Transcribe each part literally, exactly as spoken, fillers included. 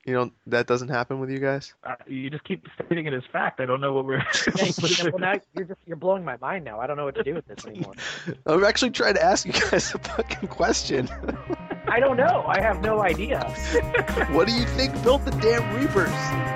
You know, that doesn't happen with you guys? Uh, you just keep stating it as fact. I don't know what we're. Yeah, well, now you're just you're blowing my mind now. I don't know what to do with this anymore. I'm actually trying to ask you guys a fucking question. I don't know. I have no idea. What do you think built the damn Reapers?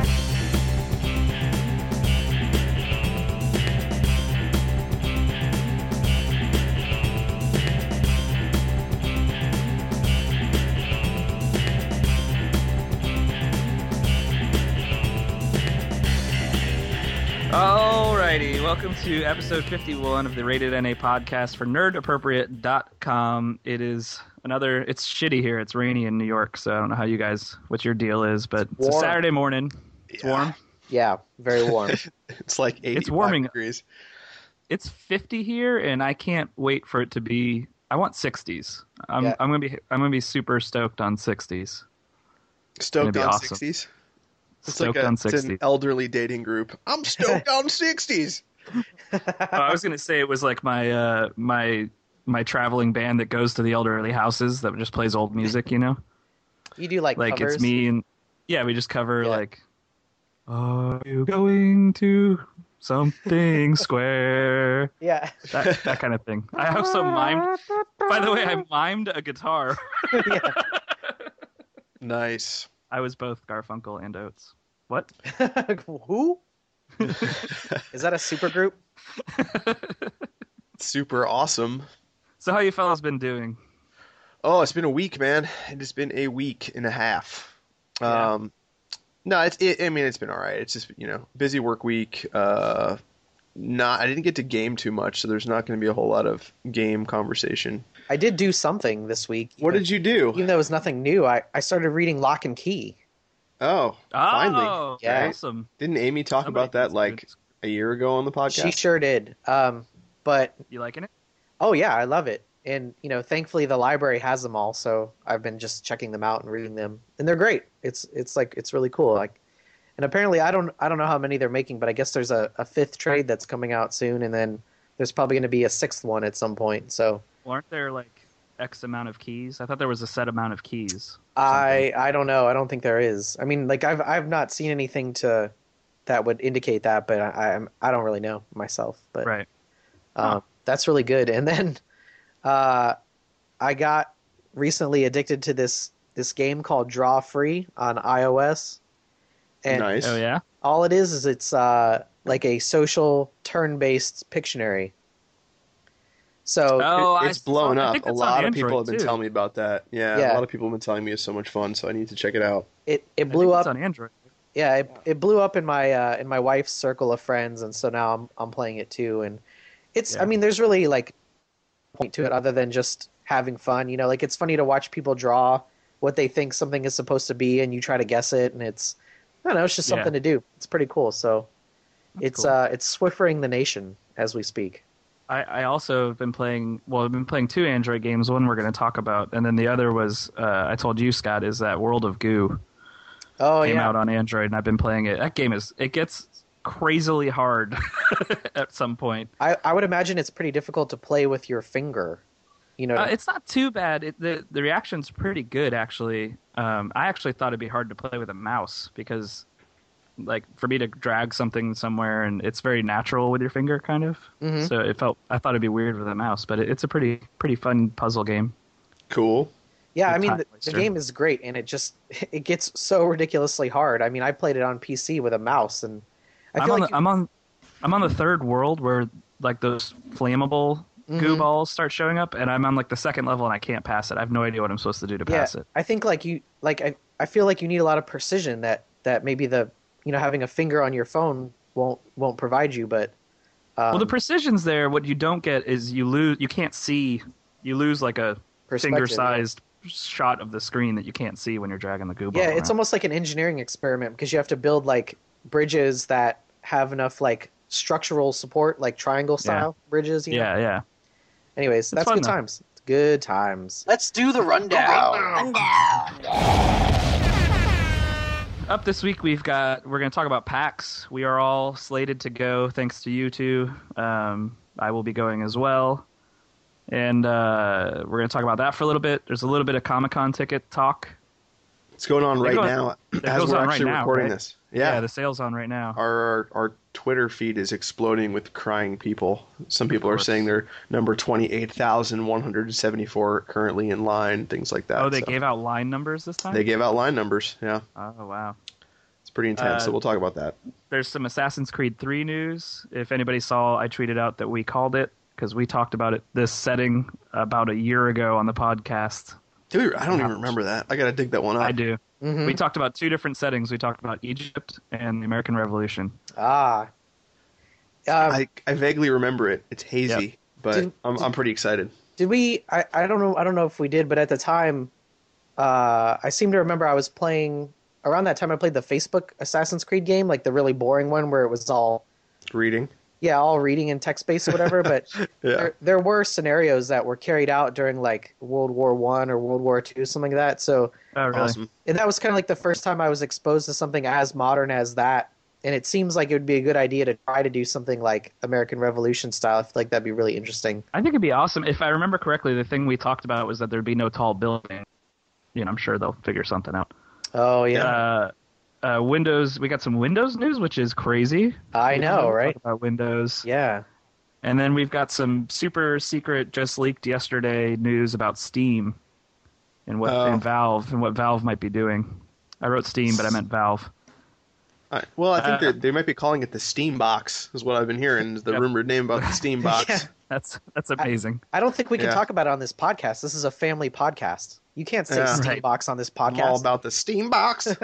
Alrighty, welcome to episode fifty-one of the Rated N A podcast for nerd appropriate dot com. It is another, it's shitty here, it's rainy in New York, so I don't know how you guys, what your deal is, but it's, it's a Saturday morning. It's yeah. warm. Yeah, very warm. It's like eighty-five it's warming. degrees. It's fifty here, and I can't wait for it to be, I want sixties. I'm, Yeah. I'm going to be I'm gonna be super stoked on sixties. Stoked be on awesome. sixties? It's Stoked like a, on it's sixties. an elderly dating group. I'm stoked on sixties. Oh, I was gonna say it was like my uh, my my traveling band that goes to the elderly houses that just plays old music, you know. You do like Like covers? it's me and yeah, we just cover Yeah. like, are you going to something square? Yeah. That that kind of thing. I also mimed. By the way, I mimed a guitar. Yeah. Nice. I was both Garfunkel and Oates. What? Who? Is that a super group? Super awesome. So how you fellas been doing? Oh, it's been a week, man. It has been a week and a half. Yeah. Um, no, it's. It, I mean, it's been all right. It's just, you know, busy work week. Uh, not. I didn't get to game too much, so there's not going to be a whole lot of game conversation. I did do something this week. What did you do? Even though it was nothing new, I, I started reading Lock and Key. Oh, finally. Oh, Yeah. awesome. Didn't Amy talk Somebody about that needs like to- a year ago on the podcast? She sure did. Um, but You liking it? oh yeah, I love it. And you know, thankfully the library has them all, so I've been just checking them out and reading them, and they're great. It's it's like it's really cool. Like, and apparently I don't I don't know how many they're making, but I guess there's a, a fifth trade that's coming out soon, and then there's probably going to be a sixth one at some point. So Well, aren't there like X amount of keys? I thought there was a set amount of keys. I I don't know. I don't think there is. I mean, like I've I've not seen anything to that would indicate that, but I I'm, I don't really know myself. But Right. um, Huh. that's really good. And then uh, I got recently addicted to this this game called Draw Free on iOS. And Nice. Oh yeah. all it is is it's uh, like a social turn-based Pictionary. So Oh, It's I, blown I up. think A that's lot on of people Android, have been too. telling me about that. Yeah, Yeah. a lot of people have been telling me it's so much fun, so I need to check it out. it, it I blew think up. It's on Android. Yeah, it, it blew up in my uh, in my wife's circle of friends, and so now I'm I'm playing it too. And it's Yeah. I mean, there's really like point to it other than just having fun. You know, like it's funny to watch people draw what they think something is supposed to be, and you try to guess it, and it's I don't know, it's just Yeah. something to do. It's pretty cool. So That's it's cool. uh it's Swiffering the nation as we speak. I, I also have been playing. Well, I've been playing two Android games. One we're going to talk about, and then the other was uh, I told you, Scott, is that World of Goo Oh came yeah, out on Android, and I've been playing it. That game is it gets crazily hard at some point. I I would imagine it's pretty difficult to play with your finger. You know, Uh, it's not too bad. It, the the reaction's pretty good actually. Um, I actually thought it'd be hard to play with a mouse because, like, for me to drag something somewhere, and it's very natural with your finger, kind of. Mhm. So it felt I thought it'd be weird with a mouse, but it, it's a pretty pretty fun puzzle game. Cool. Yeah, the I mean, Time the, the Waster. game is great, and it just it gets so ridiculously hard. I mean, I played it on P C with a mouse, and I I'm feel on like the, I'm on I'm on the third world where like those flammable goo Mhm. balls start showing up, and I'm on like the second level and I can't pass it. I have no idea what I'm supposed to do to yeah, pass it. I think like you like I, I feel like you need a lot of precision that that maybe the you know having a finger on your phone won't won't provide you, but um, Well, the precision's there. What you don't get is you lose. You can't see. You lose like a perspective, finger-sized shot of the screen that you can't see when you're dragging the goo ball Yeah, it's around. almost like an engineering experiment because you have to build like bridges that have enough like structural support, like triangle style bridges. You know? yeah, yeah. Anyways, that's fun, good though. times. Good times. Let's do the rundown. Up this week, we've got we're going to talk about PAX. We are all slated to go, thanks to you two. Um, I will be going as well, and uh, we're going to talk about that for a little bit. There's a little bit of Comic-Con ticket talk. It's going on They right go- now it as goes we're on right actually now, recording right? this. Yeah, the sale's on right now. our, our our Twitter feed is exploding with crying people. Some people are course. saying they're number twenty-eight thousand one hundred seventy-four currently in line, things like that. Oh, they So gave out line numbers this time? they gave out line numbers. Yeah, Oh, wow. it's pretty intense. Uh, so we'll talk about that. There's some Assassin's Creed three news. If anybody saw, I tweeted out that we called it because we talked about it, this setting, about a year ago on the podcast. Dude, I don't even remember that. I got to dig that one up. I do. Mhm. We talked about two different settings. We talked about Egypt and the American Revolution. Ah. Um, I, I vaguely remember it. It's hazy, Yep. but Did- I'm I'm pretty excited. Did we? I, I don't know. I don't know if we did, but at the time, uh, I seem to remember I was playing around that time. I played the Facebook Assassin's Creed game, like the really boring one where it was all Reading. yeah, all reading and text based or whatever. But Yeah. there, there were scenarios that were carried out during like World War One or World War Two, something like that. So Oh, really? Awesome. and that was kind of like the first time I was exposed to something as modern as that. And it seems like it would be a good idea to try to do something like American Revolution style. I feel like that'd be really interesting. I think it'd be awesome. If I remember correctly, the thing we talked about was that there'd be no tall building. You know, I'm sure they'll figure something out. Oh yeah, Uh, uh, Windows, we got some Windows news, which is crazy. I You know, Talk right? About Windows. Yeah. And then we've got some super secret, just leaked yesterday news about Steam and what Oh. and Valve and what Valve might be doing. I wrote Steam, but I meant Valve. All right. Well, I think Uh, that they might be calling it the Steam Box, is what I've been hearing. Is the Yep. rumored name about the Steam Box? Yeah. That's that's amazing. I don't think we can Yeah. talk about it on this podcast. This is a family podcast. You can't say Yeah. Steam Right. Box on this I'm podcast. all about the Steam Box.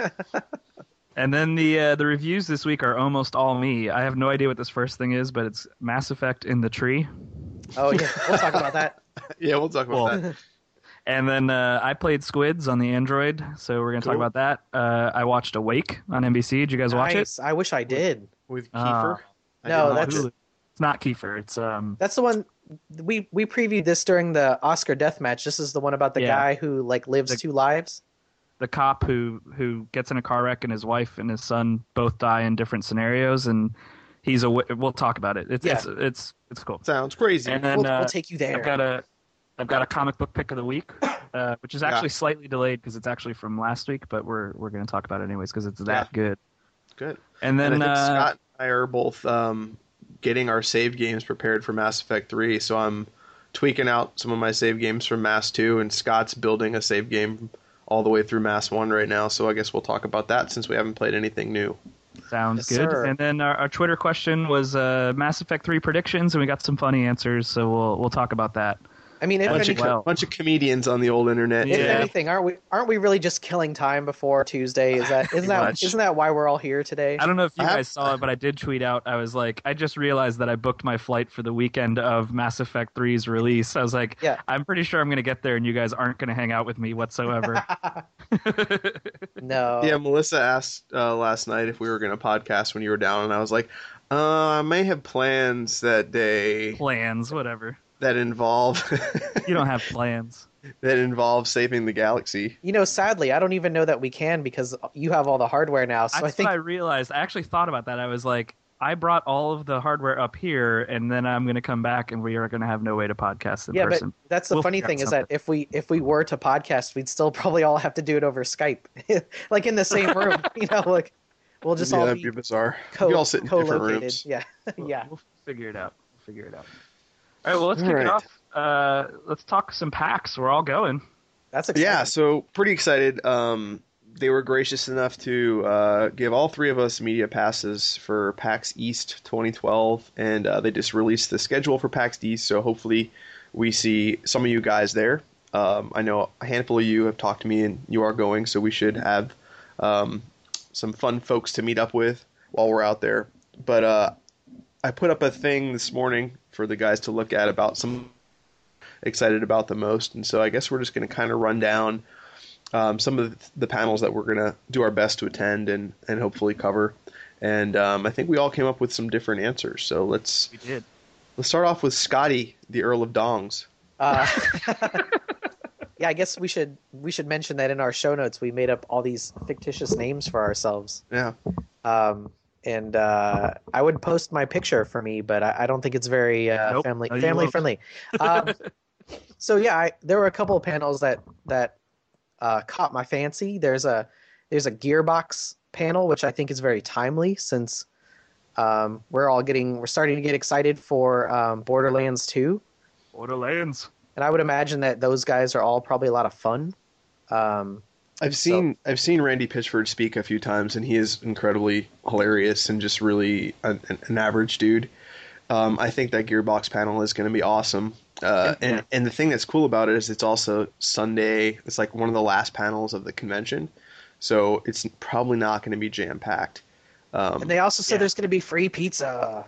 And then the uh, the reviews this week are almost all me. I have no idea what this first thing is, but it's Mass Effect in the Tree. Oh yeah, we'll talk about that. Yeah, we'll talk about Well, that. And then uh, I played Squids on the Android, so we're going to talk Cool. about that. Uh, I watched Awake on N B C. Did you guys watch it? Nice. I wish I did. With Uh, Kiefer. I no, did not that's- watch Hulu. it. It's not Kiefer. It's um. That's the one we we previewed this during the Oscar death match. This is the one about the Yeah. guy who like lives The- two lives. the cop who who gets in a car wreck and his wife and his son both die in different scenarios, and he's a. We'll talk about it. It's Yeah. it's it's it's cool. Sounds crazy. And then We'll, uh, we'll take you there. I've got a I've got a comic book pick of the week, uh, which is actually slightly delayed because it's actually from last week, but we're we're going to talk about it anyways because it's that good. Good. And then and I think uh, Scott and I are both um, getting our save games prepared for Mass Effect three, so I'm tweaking out some of my save games from Mass two, and Scott's building a save game all the way through Mass one right now, so I guess we'll talk about that since we haven't played anything new. sounds Yes, good. sir. And then our, our Twitter question was uh, Mass Effect three predictions, and we got some funny answers, so we'll we'll talk about that. I mean, if, Bunch any, of, Well. bunch of comedians on the old internet. if Yeah. anything, aren't we aren't we really just killing time before Tuesday? Is that isn't that much. isn't that why we're all here today? I don't know if you I have- guys saw it, but I did tweet out. I was like, I just realized that I booked my flight for the weekend of Mass Effect three's release. I was like, Yeah. I'm pretty sure I'm going to get there, and you guys aren't going to hang out with me whatsoever. No. Yeah, Melissa asked uh, last night if we were going to podcast when you were down, and I was like, uh, I may have plans that day Plans, whatever. that involve You don't have plans. that involve saving the galaxy. You know, sadly, I don't even know that we can because you have all the hardware now. So That's I think what I realized. I actually thought about that. I was like, I brought all of the hardware up here, and then I'm going to come back, and we are going to have no way to podcast in yeah, person. but that's the We'll funny figure out thing is that if we if we were to podcast, we'd still probably all have to do it over Skype, like in the same room. You know, like we'll just yeah, all that'd be be bizarre. co- we all sit in different co-located. rooms. Yeah, yeah. We'll figure it out. We'll figure it out. All right, well, let's kick All it right. off. Uh, let's talk some packs. We're all going. That's exciting. Yeah, so pretty excited. Um, they were gracious enough to uh, give all three of us media passes for PAX East twenty twelve, and uh, they just released the schedule for PAX East, so hopefully we see some of you guys there. Um, I know a handful of you have talked to me, and you are going, so we should have um, some fun folks to meet up with while we're out there. But uh, I put up a thing this morning for the guys to look at about some excited about the most, and so I guess we're just going to kind of run down um, some of the panels that we're going to do our best to attend and, and hopefully cover. And um, I think we all came up with some different answers. So let's We did. let's start off with Scotty, the Earl of Dongs. Uh, yeah, I guess we should we should mention that in our show notes we made up all these fictitious names for ourselves. Yeah, Um, and uh, I would post my picture for me, but I, I don't think it's very uh, Nope. family No, you family won't. friendly. Um, so yeah, I, there were a couple of panels that that uh, caught my fancy. There's a there's a Gearbox panel, which I think is very timely since um, we're all getting we're starting to get excited for um, Borderlands two. Borderlands. And I would imagine that those guys are all probably a lot of fun. Um, I've seen so, I've seen Randy Pitchford speak a few times, and he is incredibly hilarious and just really an, an average dude. Um, I think that Gearbox panel is going to be awesome. Uh, and and the thing that's cool about it is it's also Sunday. It's like one of the last panels of the convention, so it's probably not going to be jam packed. Um, and they also said yeah. there's going to be free pizza.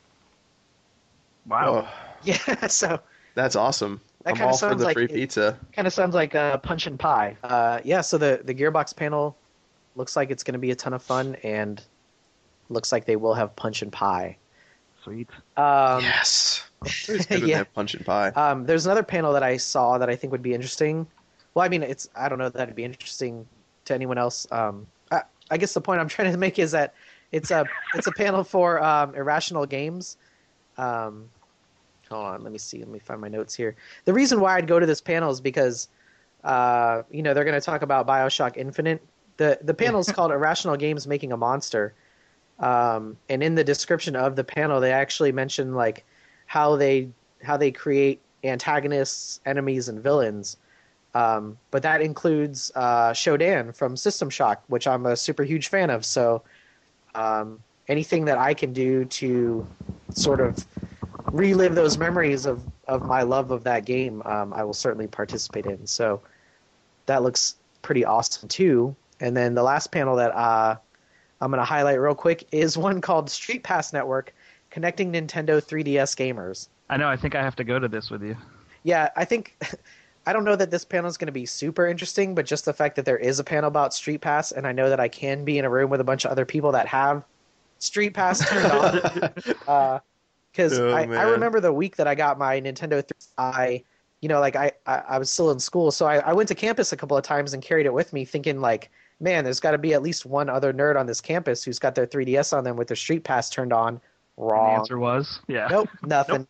Wow. Oh, Yeah, so that's awesome. That I'm kinda all for sounds the like free it- pizza. kind of sounds like uh, punch and pie. Uh, yeah, so the the Gearbox panel looks like it's going to be a ton of fun, and looks like they will have punch and pie. Sweet. Um, Yes. It's good when they yeah. have punch and pie. Um, there's another panel that I saw that I think would be interesting. Well, I mean, it's I don't know if that'd be interesting to anyone else. Um, I, I guess the point I'm trying to make is that it's a it's a panel for um, Irrational Games. Um, hold on, let me see. Let me find my notes here. The reason why I'd go to this panel is because uh, you know they're going to talk about BioShock Infinite. the The panel is called Irrational Games Making a Monster. Um, and in the description of the panel, they actually mention like how they how they create antagonists, enemies, and villains. Um, but that includes uh, Shodan from System Shock, which I'm a super huge fan of. So um, anything that I can do to sort of relive those memories of, of my love of that game, um, I will certainly participate in. So that looks pretty awesome too. And then the last panel that uh, I'm going to highlight real quick is one called Street Pass Network, connecting Nintendo three D S gamers. I know. I think I have to go to this with you. Yeah, I think I don't know that this panel is going to be super interesting, but just the fact that there is a panel about Street Pass, and I know that I can be in a room with a bunch of other people that have Street Pass turned on. Because uh, Oh, I, I man. remember the week that I got my Nintendo three D S, I, you know, like I, I, I was still in school, so I, I went to campus a couple of times and carried it with me, thinking like, man, there's got to be at least one other nerd on this campus who's got their three D S on them with their Street Pass turned on. And the Wrong. answer was yeah. Nope, nothing.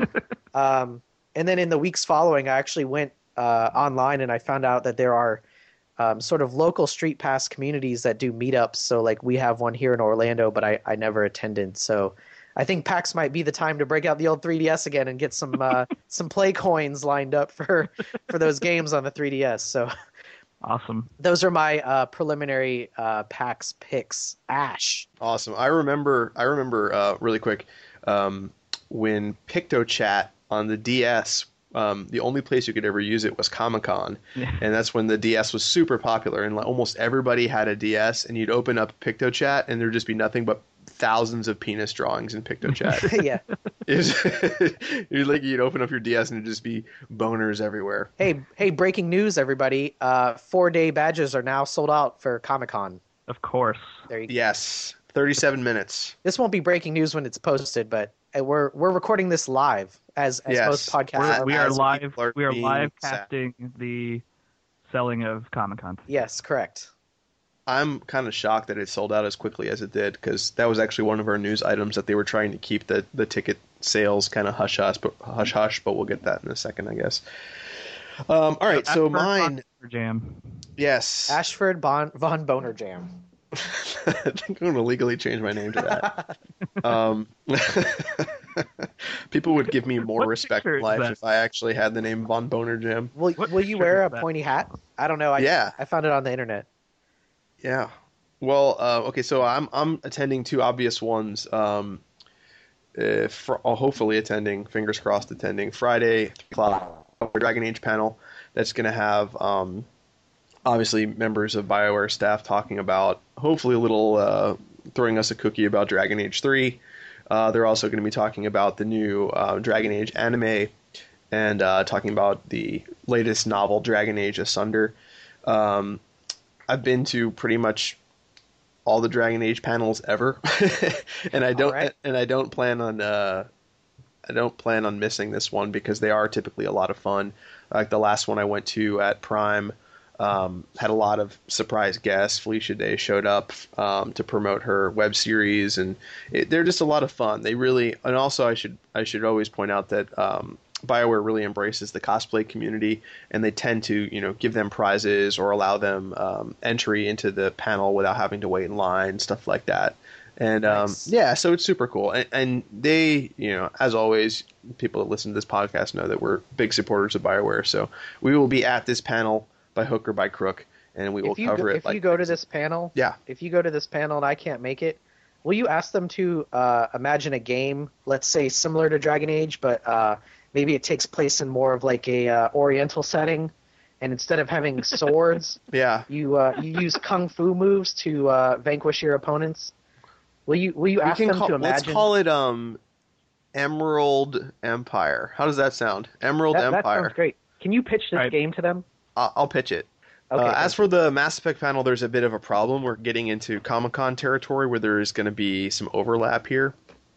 um, and then in the weeks following, I actually went uh, online and I found out that there are um, sort of local Street Pass communities that do meetups. So like we have one here in Orlando, but I, I never attended. So I think PAX might be the time to break out the old three D S again and get some uh, some play coins lined up for for those games on the three D S. So Awesome. those are my uh, preliminary uh, PAX picks. Ash. Awesome. I remember. I remember uh, really quick um, when PictoChat on the D S. Um, the only place you could ever use it was Comic-Con, Yeah. and that's when the D S was super popular, and like, almost everybody had a D S. And you'd open up PictoChat, and there'd just be nothing but thousands of penis drawings in PictoChat. Yeah. It- you'd like you'd open up your D S, and it'd just be boners everywhere. Hey, hey! Breaking news, everybody! Uh, four-day badges are now sold out for Comic-Con. Of course. There you go. Yes, thirty-seven minutes. This won't be breaking news when it's posted, but uh, we're we're recording this live as as Yes. most podcasts. We're, are. we are as live. people are We are being live sad. casting the selling of Comic-Con. Yes, correct. I'm kind of shocked that it sold out as quickly as it did, because that was actually one of our news items that they were trying to keep the, the ticket sales kind of hush hush, but hush hush. But we'll get that in a second, I guess. Um, all right, so Ashford mine, Fox Jam. yes. Ashford bon, von Boner Jam. I think I'm going to legally change my name to that. um, people would give me more What respect picture in is life that? if I actually had the name Von Boner Jam. Will What Will you picture wear is a that? pointy hat? I don't know. I, Yeah. I found it on the internet. Yeah. Well, uh, okay, so I'm I'm attending two obvious ones. Um, uh, for, uh, hopefully attending, fingers crossed, attending Friday, three o'clock, Dragon Age panel. That's going to have um, obviously members of BioWare staff talking about, hopefully a little uh, throwing us a cookie about Dragon Age three. Uh, they're also going to be talking about the new uh, Dragon Age anime and uh, talking about the latest novel, Dragon Age Asunder. Um, I've been to pretty much all the Dragon Age panels ever, and I don't All right. and I don't plan on uh, I don't plan on missing this one, because they are typically a lot of fun. Like the last one I went to at Prime um, had a lot of surprise guests. Felicia Day showed up um, to promote her web series, and it, they're just a lot of fun. They really, and also I should I should always point out that um, BioWare really embraces the cosplay community, and they tend to, you know, give them prizes or allow them um, entry into the panel without having to wait in line, stuff like that. And um, Nice. yeah, so it's super cool. And, and they, you know, as always, people that listen to this podcast know that we're big supporters of BioWare. So we will be at this panel by hook or by crook, and we will If you cover go, it. if like you go to crazy. this panel, Yeah. If you go to this panel and I can't make it, will you ask them to uh, imagine a game, let's say similar to Dragon Age, but uh, maybe it takes place in more of like a uh, Oriental setting, and instead of having swords, Yeah. you uh, you use kung fu moves to uh, vanquish your opponents. Will you will you We ask can them call, to let's imagine? call it um, Emerald Empire. How does that sound? Emerald that, that Empire. sounds great. Can you pitch this Right. game to them? I'll, I'll pitch it. Okay. uh, as thank for the Mass Effect panel, there's a bit of a problem. We're getting into Comic-Con territory where there is going to be some overlap here.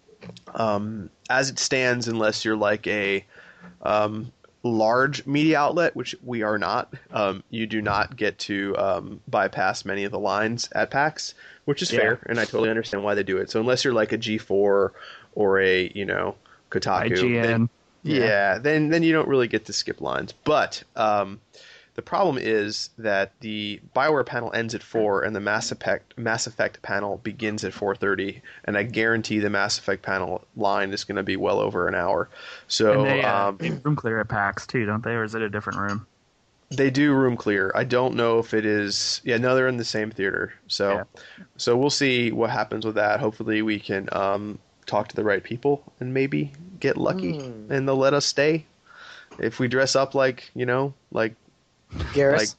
Um, as it stands, unless you're like a um, large media outlet, which we are not, um, you do not get to um, bypass many of the lines at PAX, which is Yeah. fair, and I totally understand why they do it. So unless you're like a G four or a, you know, Kotaku, I G N. then- yeah, then then you don't really get to skip lines. But um, the problem is that the BioWare panel ends at four, and the Mass Effect Mass Effect panel begins at four thirty. And I guarantee the Mass Effect panel line is going to be well over an hour. So And they uh, um, room clear at PAX too, don't they? Or is it a different room? they do room clear. I don't know if it is. Yeah, no, they're in the same theater. So Yeah. so we'll see what happens with that. Hopefully, we can um, talk to the right people and maybe get lucky, Hmm. and they'll let us stay if we dress up like, you know, like. Garrus?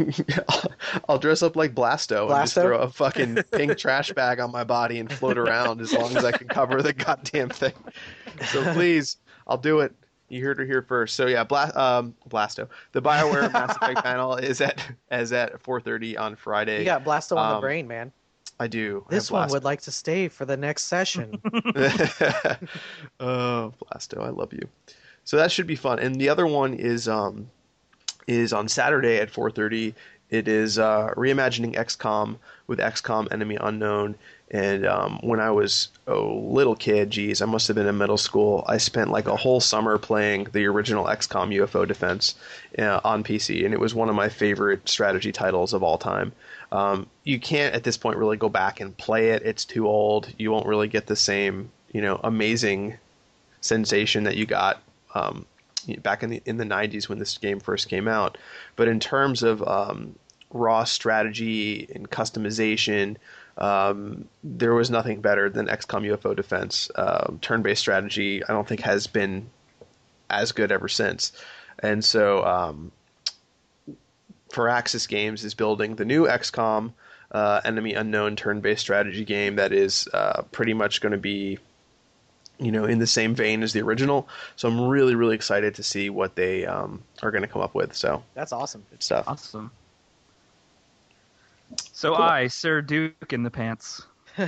I'll dress up like Blasto, and just Blasto? throw a fucking pink trash bag on my body and float around as long as I can cover the goddamn thing. So please, I'll do it. You heard it here first. So yeah, Bla- um, Blasto. The BioWare Mass Effect panel is at is at four thirty on Friday. You got Blasto on the um, brain, man. I do. I This have one Blasto. would like to stay for the next session. Oh, Blasto, I love you. So that should be fun. And the other one is um is on Saturday at four thirty. It is uh, reimagining X COM with X COM Enemy Unknown. And um, when I was a little kid, geez, I must have been in middle school, I spent like a whole summer playing the original X COM U F O Defense uh, on P C, and it was one of my favorite strategy titles of all time. Um, you can't at this point really go back and play it. It's too old. You won't really get the same, you know, amazing sensation that you got um, back in the in the nineties when this game first came out. But in terms of um, raw strategy and customization, um, there was nothing better than X COM U F O Defense. Um, turn-based strategy, I don't think has been as good ever since. And so um, Firaxis Games is building the new X COM uh, Enemy Unknown turn-based strategy game that is uh, pretty much going to be, you know, in the same vein as the original. So I'm really, really excited to see what they um, are going to come up with. So That's awesome. good stuff. Awesome. So Cool. I, Sir Duke in the pants.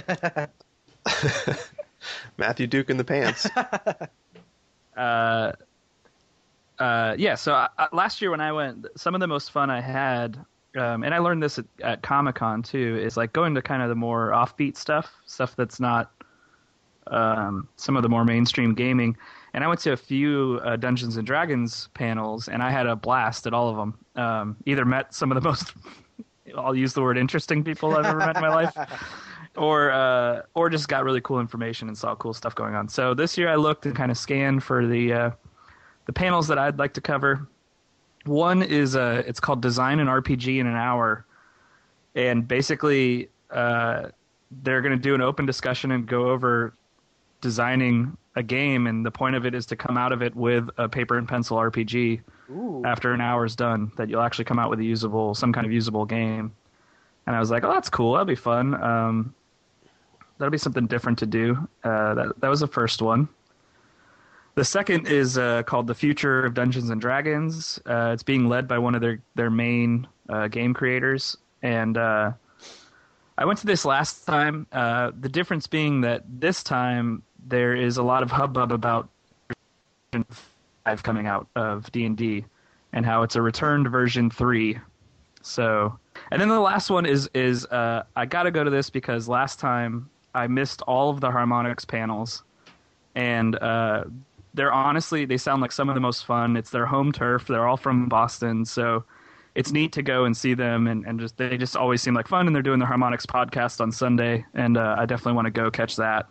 Matthew Duke in the pants. Uh, uh, yeah, so I, I- last year when I went, some of the most fun I had, um, and I learned this at, at Comic-Con too, is like going to kind of the more offbeat stuff, stuff that's not um, some of the more mainstream gaming. And I went to a few uh, Dungeons and Dragons panels, and I had a blast at all of them. Um, either met some of the most, I'll use the word interesting people I've ever met in my life, or uh, or just got really cool information and saw cool stuff going on. So this year I looked and kind of scanned for the uh, the panels that I'd like to cover. One is uh, it's called Design an R P G in an Hour, and basically uh, they're going to do an open discussion and go over designing a game, and the point of it is to come out of it with a paper and pencil R P G Ooh. after an hour's done, that you'll actually come out with a usable, some kind of usable game. And I was like, oh, that's cool. That'll be fun. Um, that'll be something different to do. Uh, that that was the first one. The second is uh, called The Future of Dungeons and Dragons. Uh, it's being led by one of their, their main uh, game creators. And uh, I went to this last time. Uh, the difference being that this time there is a lot of hubbub about version five coming out of D and D and how it's a returned version three. So, and then the last one is is uh, I got to go to this because last time I missed all of the Harmonix panels, and uh, they're honestly, they sound like some of the most fun. It's their home turf. They're all from Boston, so it's neat to go and see them, and, and just they just always seem like fun, and they're doing the Harmonics podcast on Sunday, and uh, I definitely want to go catch that.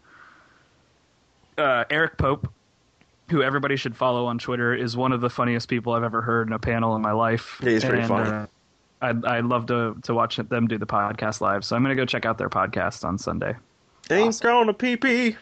Uh, Eric Pope, who everybody should follow on Twitter, is one of the funniest people I've ever heard in a panel in my life. Yeah, he's pretty and, funny. Uh, I'd, I'd love to, to watch them do the podcast live, so I'm going to go check out their podcast on Sunday. Ain't Awesome. gonna pee pee.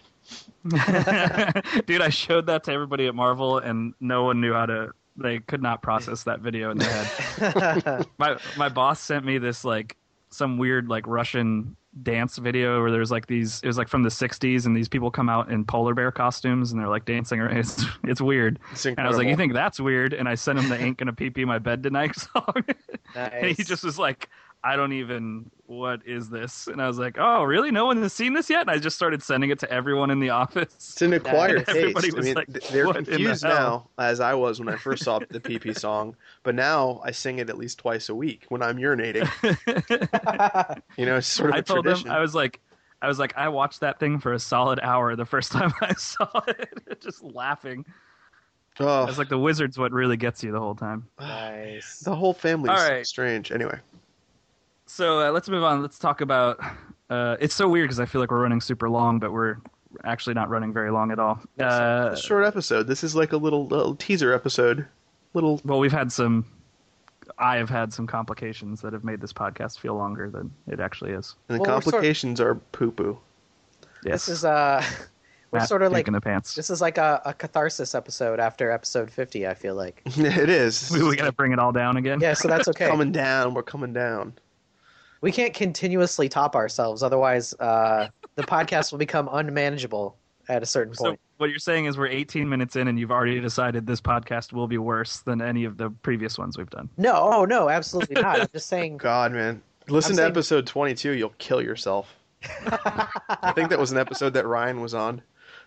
Dude, I showed that to everybody at Marvel, and no one knew how to. They could not process that video in their head. my my boss sent me this like some weird like Russian dance video where there's like these. It was like from the sixties, and these people come out in polar bear costumes, and they're like dancing. It's it's weird. It's And I was like, incredible. "You think that's weird?" And I sent him the "Ain't Gonna Pee Pee My Bed Tonight" song, and he Nice. just was like, "I don't even. What is this?" And I was like, "Oh, really? No one has seen this yet?" And I just started sending it to everyone in the office. It's an acquired Nice. taste. Everybody I was mean, like, th- they're "What in the confused hell?" now, as I was when I first saw the P P song. But now I sing it at least twice a week when I'm urinating. You know, it's sort of a I told tradition. them I was like, I was like, I watched that thing for a solid hour the first time I saw it, just laughing. oh, I was like, the wizard's what really gets you the whole time. Nice. the whole family's All right. strange. Anyway, So uh, let's move on. Let's talk about. Uh, it's so weird because I feel like we're running super long, but we're actually not running very long at all. Uh, a short episode. This is like a little, little teaser episode. Little. well, we've had some. I have had some complications that have made this podcast feel longer than it actually is. And the Well, we're sort- complications are poo poo. Yes, This is uh, we're Matt sort of like taking the pants. this is like a, a catharsis episode after episode fifty. I feel like. It is. We, we got to bring it all down again. Yeah, so that's okay. Coming down. We're coming down. We can't continuously top ourselves, otherwise uh, the podcast will become unmanageable at a certain So point. what you're saying is we're eighteen minutes in, and you've already decided this podcast will be worse than any of the previous ones we've done. No, oh no, absolutely not. I'm just saying. God, man. Listen I'm to saying- episode twenty-two. You'll kill yourself. I think that was an episode that Ryan was on.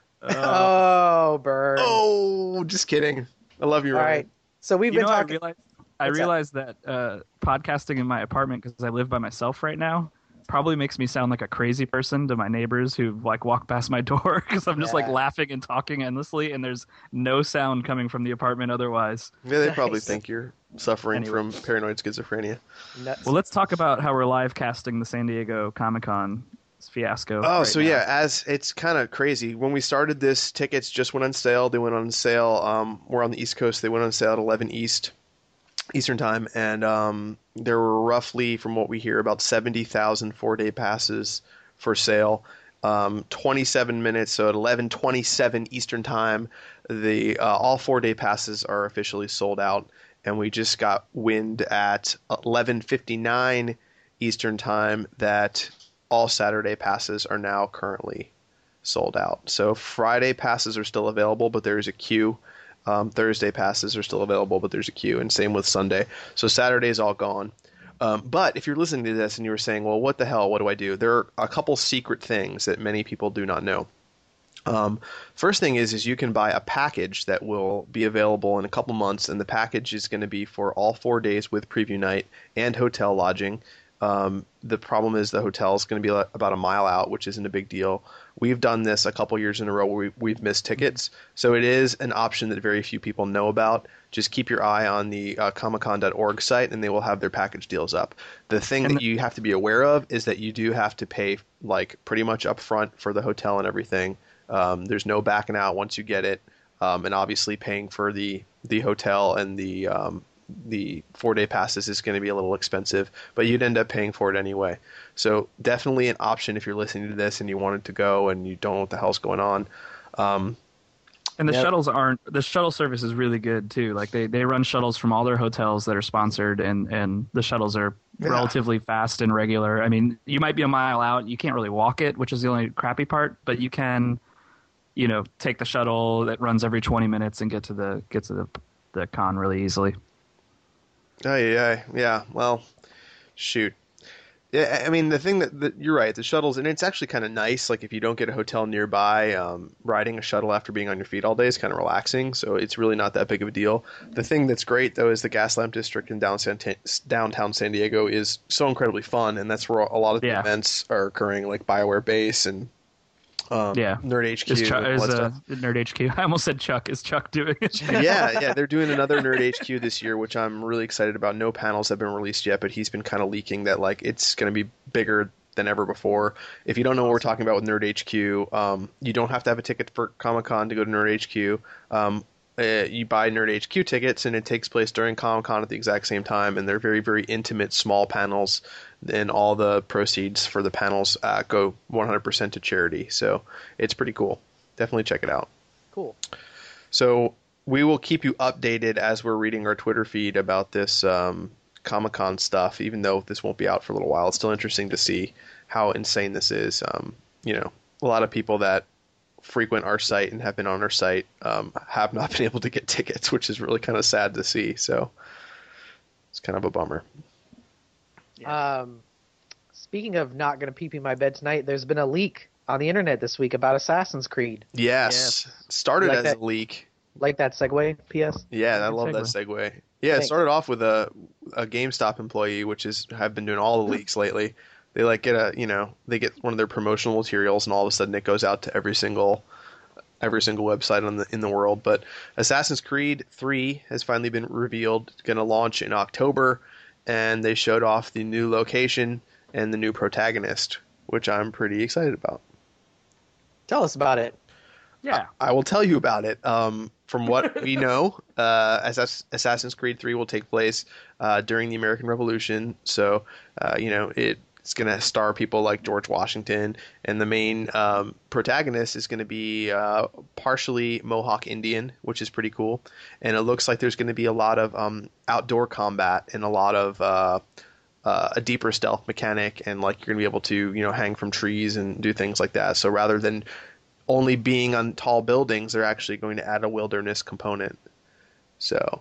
Oh, burn. Oh, just kidding. I love you, All Ryan. right. So we've You been know, I talking. realized I What's that? realized that uh, podcasting in my apartment because I live by myself right now probably makes me sound like a crazy person to my neighbors who like walk past my door because I'm just like Yeah. laughing and talking endlessly, and there's no sound coming from the apartment otherwise. Yeah, they probably Nice. think you're suffering Anyway. from paranoid schizophrenia. Nuts. Well, let's talk about how we're live casting the San Diego Comic Con fiasco. Oh, right so now. yeah, as it's kind of crazy. When we started this, tickets just went on sale. They went on sale. Um, we're on the East Coast. They went on sale at eleven East Eastern Time, and um, there were roughly, from what we hear, about seventy thousand four-day passes for sale. Um, twenty-seven minutes, so at eleven twenty-seven Eastern Time, the uh, all four-day passes are officially sold out, and we just got wind at eleven fifty-nine Eastern Time that all Saturday passes are now currently sold out. So Friday passes are still available, but there's a queue. Um, Thursday passes are still available, but there's a queue, and same with Sunday. So Saturday's all gone. Um, but if you're listening to this and you were saying, well, what the hell, what do I do? There are a couple secret things that many people do not know. Um, first thing is, is you can buy a package that will be available in a couple months, and the package is going to be for all four days with preview night and hotel lodging. Um, the problem is the hotel is going to be like about a mile out, which isn't a big deal. We've done this a couple years in a row where we, we've missed tickets. So it is an option that very few people know about. Just keep your eye on the uh, comic con dot org site, and they will have their package deals up. The thing And that the- you have to be aware of is that you do have to pay like pretty much up front for the hotel and everything. Um, there's no backing out once you get it. Um, and obviously paying for the, the hotel and the um, the four-day passes is going to be a little expensive, but you'd end up paying for it anyway. So definitely an option if you're listening to this and you wanted to go and you don't know what the hell's going on. Um, And the Yep. shuttles aren't. The shuttle service is really good too. Like they, they run shuttles from all their hotels that are sponsored, and, and the shuttles are Yeah. relatively fast and regular. I mean, you might be a mile out. You can't really walk it, which is the only crappy part. But you can, you know, take the shuttle that runs every twenty minutes and get to the get to the the con really easily. Oh yeah, yeah. Well, shoot. Yeah, I mean the thing that, that you're right. The shuttles, and it's actually kind of nice. Like if you don't get a hotel nearby, um, riding a shuttle after being on your feet all day is kind of relaxing. So it's really not that big of a deal. The thing that's great though is the Gaslamp District in downtown downtown San Diego is so incredibly fun, and that's where a lot of the Yeah. events are occurring, like BioWare Base and Um, Yeah. Nerd H Q. Is, Chuck, and all is that uh, stuff. Nerd H Q? I almost said Chuck. Is Chuck doing it? yeah, yeah, they're doing another Nerd H Q this year, which I'm really excited about. No panels have been released yet, but he's been kind of leaking that like it's going to be bigger than ever before. If you don't know what we're talking about with Nerd H Q, um, you don't have to have a ticket for Comic-Con to go to Nerd H Q. Um, uh, you buy Nerd H Q tickets, and it takes place during Comic-Con at the exact same time, and they're very, very intimate, small panels, and all the proceeds for the panels uh, go one hundred percent to charity. So it's pretty cool. Definitely check it out. Cool. So we will keep you updated as we're reading our Twitter feed about this um, Comic-Con stuff, even though this won't be out for a little while. It's still interesting to see how insane this is. Um, you know, a lot of people that frequent our site and have been on our site um, have not been able to get tickets, which is really kind of sad to see. So it's kind of a bummer. Um, speaking of not going to pee pee my bed tonight, there's been a leak on the internet this week about Assassin's Creed. Yes. Started Like as that- a leak. Like that segue, P S? Yeah, I Good love that segue. segue. Yeah, it Thanks. started off with a a GameStop employee, which is have been doing all the leaks lately. They like get a you know they get one of their promotional materials, and all of a sudden it goes out to every single every single website on the in the world. But Assassin's Creed three has finally been revealed. It's going to launch in October, and they showed off the new location and the new protagonist, which I'm pretty excited about. Tell us about it. Yeah. I will tell you about it. Um, from what we know, uh, Assass- Assassin's Creed three will take place uh, during the American Revolution. So, uh, you know, it, it's going to star people like George Washington, and the main um, protagonist is going to be uh, partially Mohawk Indian, which is pretty cool. And it looks like there's going to be a lot of um, outdoor combat and a lot of uh, uh, a deeper stealth mechanic, and like you're going to be able to, you know, hang from trees and do things like that. So rather than only being on tall buildings, they're actually going to add a wilderness component. So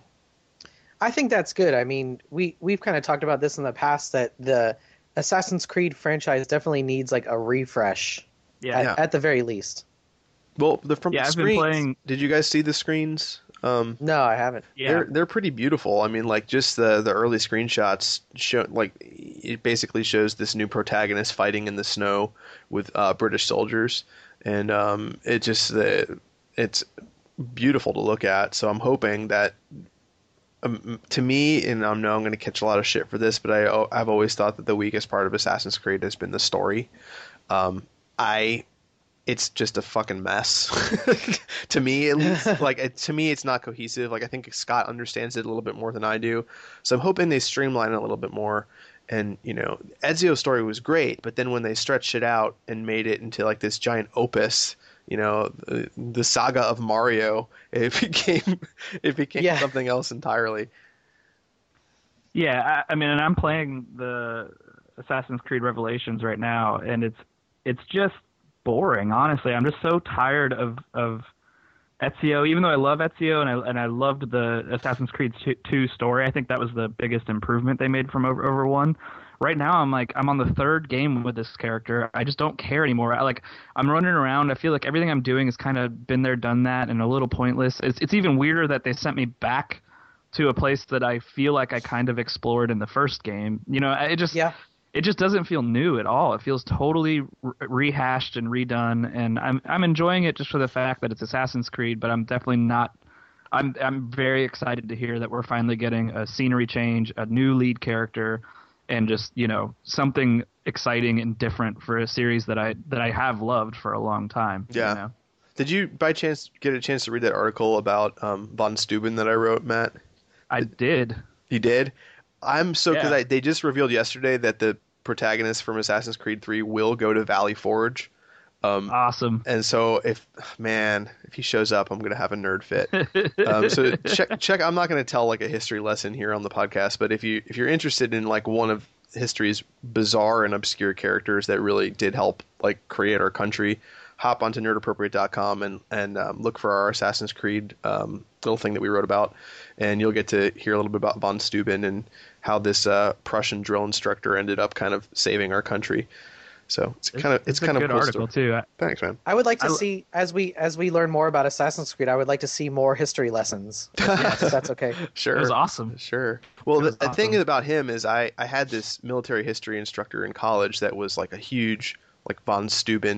I think that's good. I mean, we we've kind of talked about this in the past that the Assassin's Creed franchise definitely needs like a refresh Yeah. at, Yeah. at the very least. well, the from Yeah, the I've been screens, playing- did you guys see the screens? Um, No, I haven't. Yeah. They're they're pretty beautiful. I mean, like just the the early screenshots show like it basically shows this new protagonist fighting in the snow with uh, British soldiers, and um, it just the it's beautiful to look at. So I'm hoping that um, to me, and I know I'm going to catch a lot of shit for this, but I I've always thought that the weakest part of Assassin's Creed has been the story. Um, I it's just a fucking mess to me at least. Like it, to me it's not cohesive. Like I think Scott understands it a little bit more than I do, so I'm hoping they streamline it a little bit more. And you know, Ezio's story was great, but then when they stretched it out and made it into like this giant opus, you know, the, the saga of Mario, it became it became Yeah. something else entirely. Yeah, I, I mean, and I'm playing the Assassin's Creed Revelations right now, and it's it's just boring. Honestly, I'm just so tired of of Ezio. Even though I love Ezio and I and I loved the Assassin's Creed two story, I think that was the biggest improvement they made from over, over one. Right now, I'm like I'm on the third game with this character. I just don't care anymore. I like I'm running around. I feel like everything I'm doing has kind of been there, done that, and a little pointless. It's it's even weirder that they sent me back to a place that I feel like I kind of explored in the first game. You know, it just Yeah. it just doesn't feel new at all. It feels totally re- rehashed and redone, and I'm I'm enjoying it just for the fact that it's Assassin's Creed. But I'm definitely not. I'm I'm very excited to hear that we're finally getting a scenery change, a new lead character, and just you know something exciting and different for a series that I that I have loved for a long time. Yeah. You know? Did you by chance get a chance to read that article about um, von Steuben that I wrote, Matt? I did. You did? I'm so because Yeah. I they just revealed yesterday that the protagonist from Assassin's Creed three will go to Valley Forge. Um, Awesome. and so if man, if he shows up, I'm gonna have a nerd fit. Um, so check check. I'm not gonna tell like a history lesson here on the podcast, but if you if you're interested in like one of history's bizarre and obscure characters that really did help like create our country, hop onto nerd appropriate dot com and and um, look for our Assassin's Creed um, little thing that we wrote about, and you'll get to hear a little bit about von Steuben and how this uh, Prussian drill instructor ended up kind of saving our country. So it's kind of it's, It's a kind of good cool article story. too. I- Thanks, man. I would like to I l- see as we as we learn more about Assassin's Creed, I would like to see more history lessons. If that's okay. Sure. It was awesome. Sure. Well, It the, was the thing awesome. about him is I, I had this military history instructor in college that was like a huge like von Steuben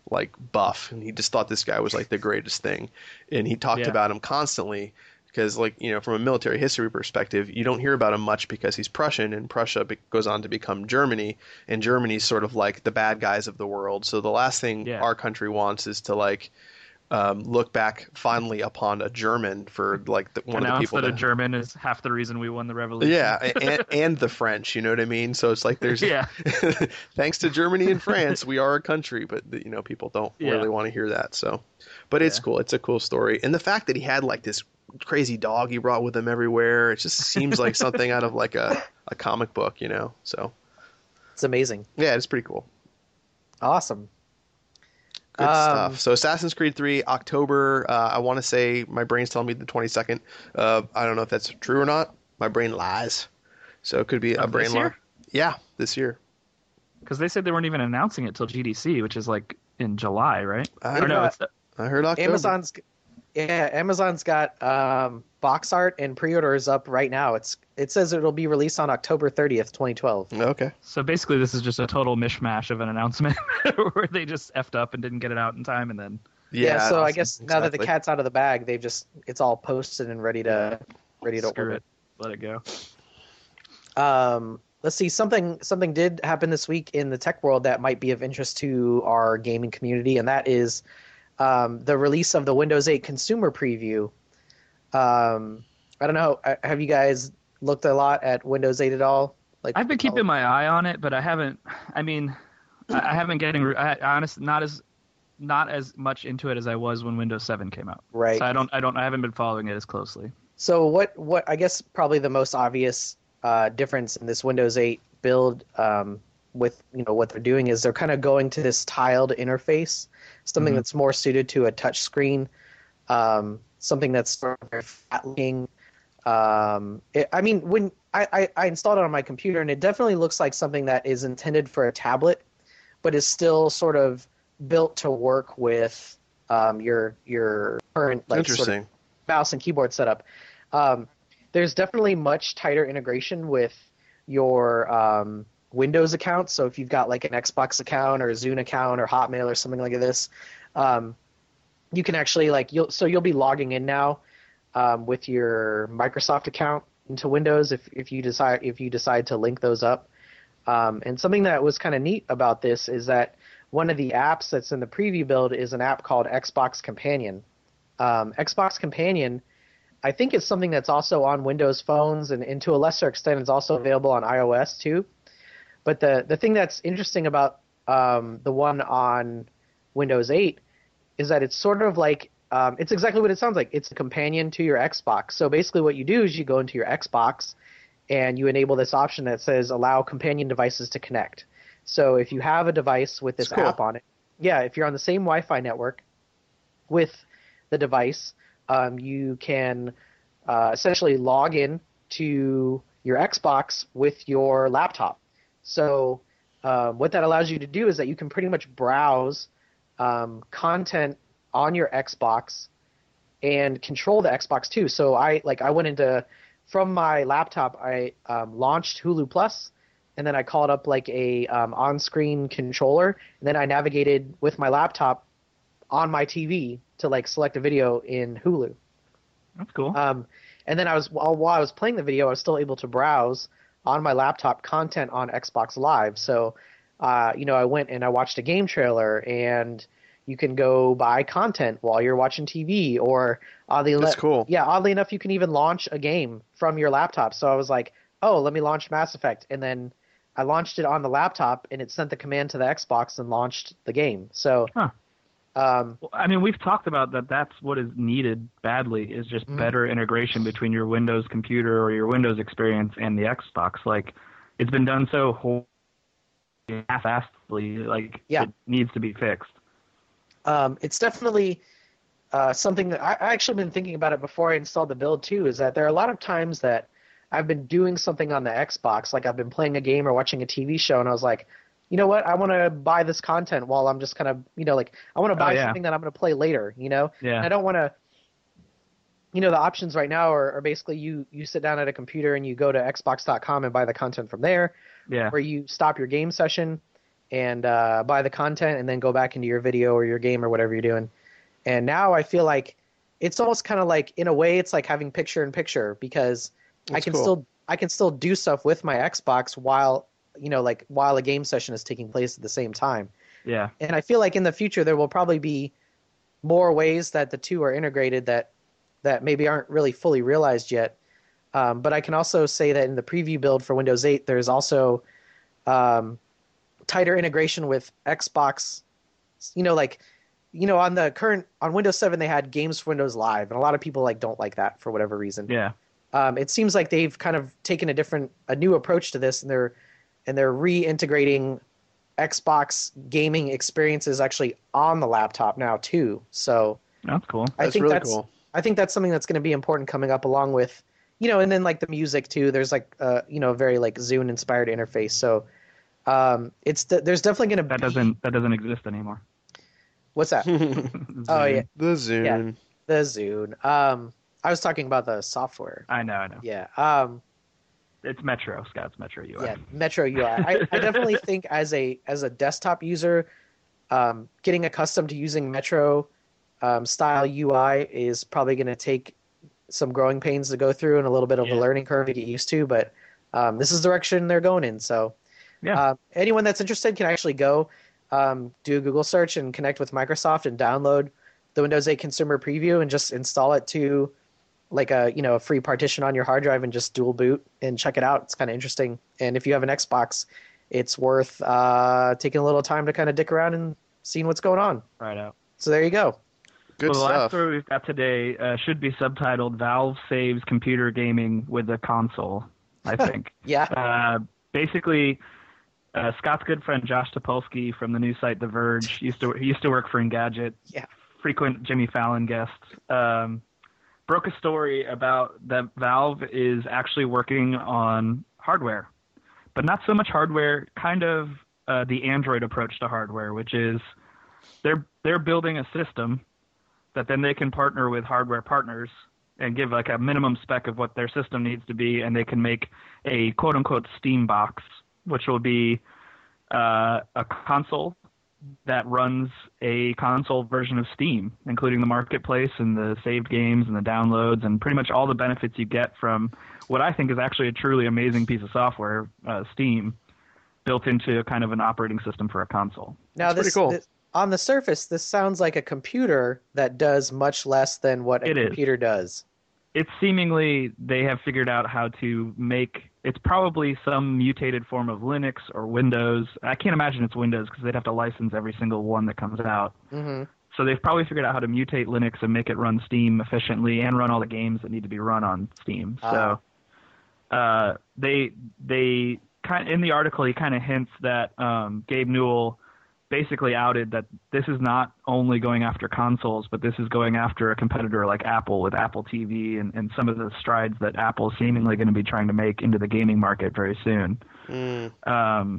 like buff, and he just thought this guy was like the greatest thing, and he talked Yeah. about him constantly. Because, like, you know, from a military history perspective, you don't hear about him much because he's Prussian, and Prussia be- goes on to become Germany, and Germany's sort of like the bad guys of the world. So the last thing Yeah. our country wants is to, like, um, look back fondly upon a German for, like, the, one of the Announce people that a that- German is half the reason we won the revolution. Yeah, and, and the French, you know what I mean? So it's like there's, Yeah. thanks to Germany and France, we are a country, but, you know, people don't Yeah. really want to hear that. So, but it's Yeah. cool. It's a cool story. And the fact that he had, like, this crazy dog he brought with him everywhere, it just seems like something out of, like, a, a comic book, you know? So, It's amazing. yeah, it's pretty cool. Awesome. Good Um, stuff. So Assassin's Creed three, October, uh, I want to say, my brain's telling me the twenty-second. Uh, I don't know if that's true or not. My brain lies. So it could be a Of brain this lie. year? Yeah, this year. Because they said they weren't even announcing it till G D C, which is like in July, right? I or no, know. it's I heard October. Amazon's yeah, Amazon's got um, box art and pre-orders up right now. It's it says it'll be released on October thirtieth, twenty twelve. Okay. so basically this is just a total mishmash of an announcement where they just effed up and didn't get it out in time, and then Yeah, so I awesome. guess now that the Exactly. cat's out of the bag, they've just it's all posted and ready to ready to screw order. it, let it go. Um, let's see, something something did happen this week in the tech world that might be of interest to our gaming community, and that is um, the release of the Windows eight consumer preview. Um, I don't know, uh, have you guys looked a lot at Windows eight at all? Like, I've been keeping my eye on it, but I haven't. I mean, I, I haven't getting. I, honest, not as not as much into it as I was when Windows seven came out. right. So I don't. I don't. I haven't been following it as closely. So what what I guess probably the most obvious uh, difference in this Windows eight build um, with you know what they're doing is they're kind of going to this tiled interface, something Mhm. that's more suited to a touch screen, um, something that's sort of very flat looking. Um, it, I mean, when I, I, I installed it on my computer, and it definitely looks like something that is intended for a tablet, but is still sort of built to work with um, your your current like sort of Interesting. mouse and keyboard setup. Um, there's definitely much tighter integration with your um, Windows account. So if you've got like an Xbox account or a Zune account or Hotmail or something like this, um, you can actually like you'll so you'll be logging in now um, with your Microsoft account into Windows if if you decide if you decide to link those up. Um, and something that was kind of neat about this is that one of the apps that's in the preview build is an app called Xbox Companion. Um, Xbox Companion, I think, is something that's also on Windows phones, and, and to a lesser extent, it's also available on iOS too. But the the thing that's interesting about um, the one on Windows eight is that it's sort of like um, it's exactly what it sounds like. It's a companion to your Xbox. So basically, what you do is you go into your Xbox and you enable this option that says allow companion devices to connect. So if you have a device with this That's cool. app on it, yeah, if you're on the same Wi-Fi network with the device, um, you can uh, essentially log in to your Xbox with your laptop. So um, what that allows you to do is that you can pretty much browse um, content on your Xbox and control the Xbox too. So I like I went into from my laptop, I um, launched Hulu Plus, and then I called up like a um, on-screen controller, and then I navigated with my laptop on my T V to like select a video in Hulu. That's cool. Um, and then I was while, while I was playing the video, I was still able to browse on my laptop content on Xbox Live. So, uh, you know, I went and I watched a game trailer, and you can go buy content while you're watching T V, or oddly That's enough, cool. yeah, oddly enough, you can even launch a game from your laptop. So I was like, oh, let me launch Mass Effect, and then I launched it on the laptop, and it sent the command to the Xbox and launched the game. So, Huh. um, Well, I mean, we've talked about that. That's what is needed badly is just Mhm. better integration between your Windows computer or your Windows experience and the Xbox. Like, it's been done so whole- half-assedly. Like, Yeah. it needs to be fixed. Um, it's definitely uh, something that I, I actually been thinking about it before I installed the build too. Is that there are a lot of times that I've been doing something on the Xbox, like I've been playing a game or watching a T V show, and I was like, you know what, I want to buy this content while I'm just kind of, you know, like I want to buy Oh, yeah. something that I'm going to play later, you know. Yeah. And I don't want to. You know, the options right now are, are basically you you sit down at a computer and you go to Xbox dot com and buy the content from there, Yeah. where you stop your game session and uh, buy the content and then go back into your video or your game or whatever you're doing. And now I feel like it's almost kind of like, in a way, it's like having picture in picture, because That's I can cool. still I can still do stuff with my Xbox while, you know, like while a game session is taking place at the same time. Yeah. And I feel like in the future there will probably be more ways that the two are integrated that that maybe aren't really fully realized yet. Um, but I can also say that in the preview build for Windows eight, there's also um, tighter integration with Xbox. You know, like, you know, on the current on Windows seven they had Games for Windows Live, and a lot of people like don't like that for whatever reason. Yeah. Um, it seems like they've kind of taken a different, a new approach to this, and they're and they're reintegrating Xbox gaming experiences actually on the laptop now too. So That's cool. I That's think really that's cool. I think that's something that's going to be important coming up, along with, you know, and then like the music too. There's like uh you know a very like Zune inspired interface. So um, it's the, there's definitely going to That be doesn't that doesn't exist anymore. what's that? Oh yeah, The Zune. the Zune. Um, I was talking about the software. I know, I know. Yeah. Um, It's Metro, Scott's Metro U I. Yeah, Metro U I. I, I definitely think as a as a desktop user, um, getting accustomed to using Metro um, style U I is probably going to take some growing pains to go through and a little bit of Yeah. a learning curve to get used to. But um, this is the direction they're going in. So Yeah. uh, anyone that's interested can actually go um, do a Google search and connect with Microsoft and download the Windows eight Consumer Preview and just install it to like a you know a free partition on your hard drive and just dual boot and check it out. It's kind of interesting. And if you have an Xbox, it's worth uh, taking a little time to kind of dick around and seeing what's going on. Right out. So there you go. Good well, the last stuff. story we've got today uh, should be subtitled "Valve Saves Computer Gaming with a Console." I think. Yeah. Uh, basically, uh, Scott's good friend Josh Topolsky from the news site The Verge used to he used to work for Engadget. Yeah. Frequent Jimmy Fallon guest. Um, broke a story about that Valve is actually working on hardware, but not so much hardware. Kind of uh, the Android approach to hardware, which is they're they're building a system that then they can partner with hardware partners and give like a minimum spec of what their system needs to be, and they can make a quote-unquote Steam box, which will be uh, a console that runs a console version of Steam, including the marketplace and the saved games and the downloads and pretty much all the benefits you get from what I think is actually a truly amazing piece of software, uh, Steam, built into kind of an operating system for a console. Now That's this, pretty cool. this on the surface, this sounds like a computer that does much less than what a It is. computer does. It's seemingly they have figured out how to make it's probably some mutated form of Linux or Windows. I can't imagine it's Windows because they'd have to license every single one that comes out. Mm-hmm. So they've probably figured out how to mutate Linux and make it run Steam efficiently and run all the games that need to be run on Steam. Ah. So uh, they they kind in the article he kind of hints that um, Gabe Newell basically outed that this is not only going after consoles, but this is going after a competitor like Apple with Apple T V and, and some of the strides that Apple is seemingly going to be trying to make into the gaming market very soon. Mm. Um,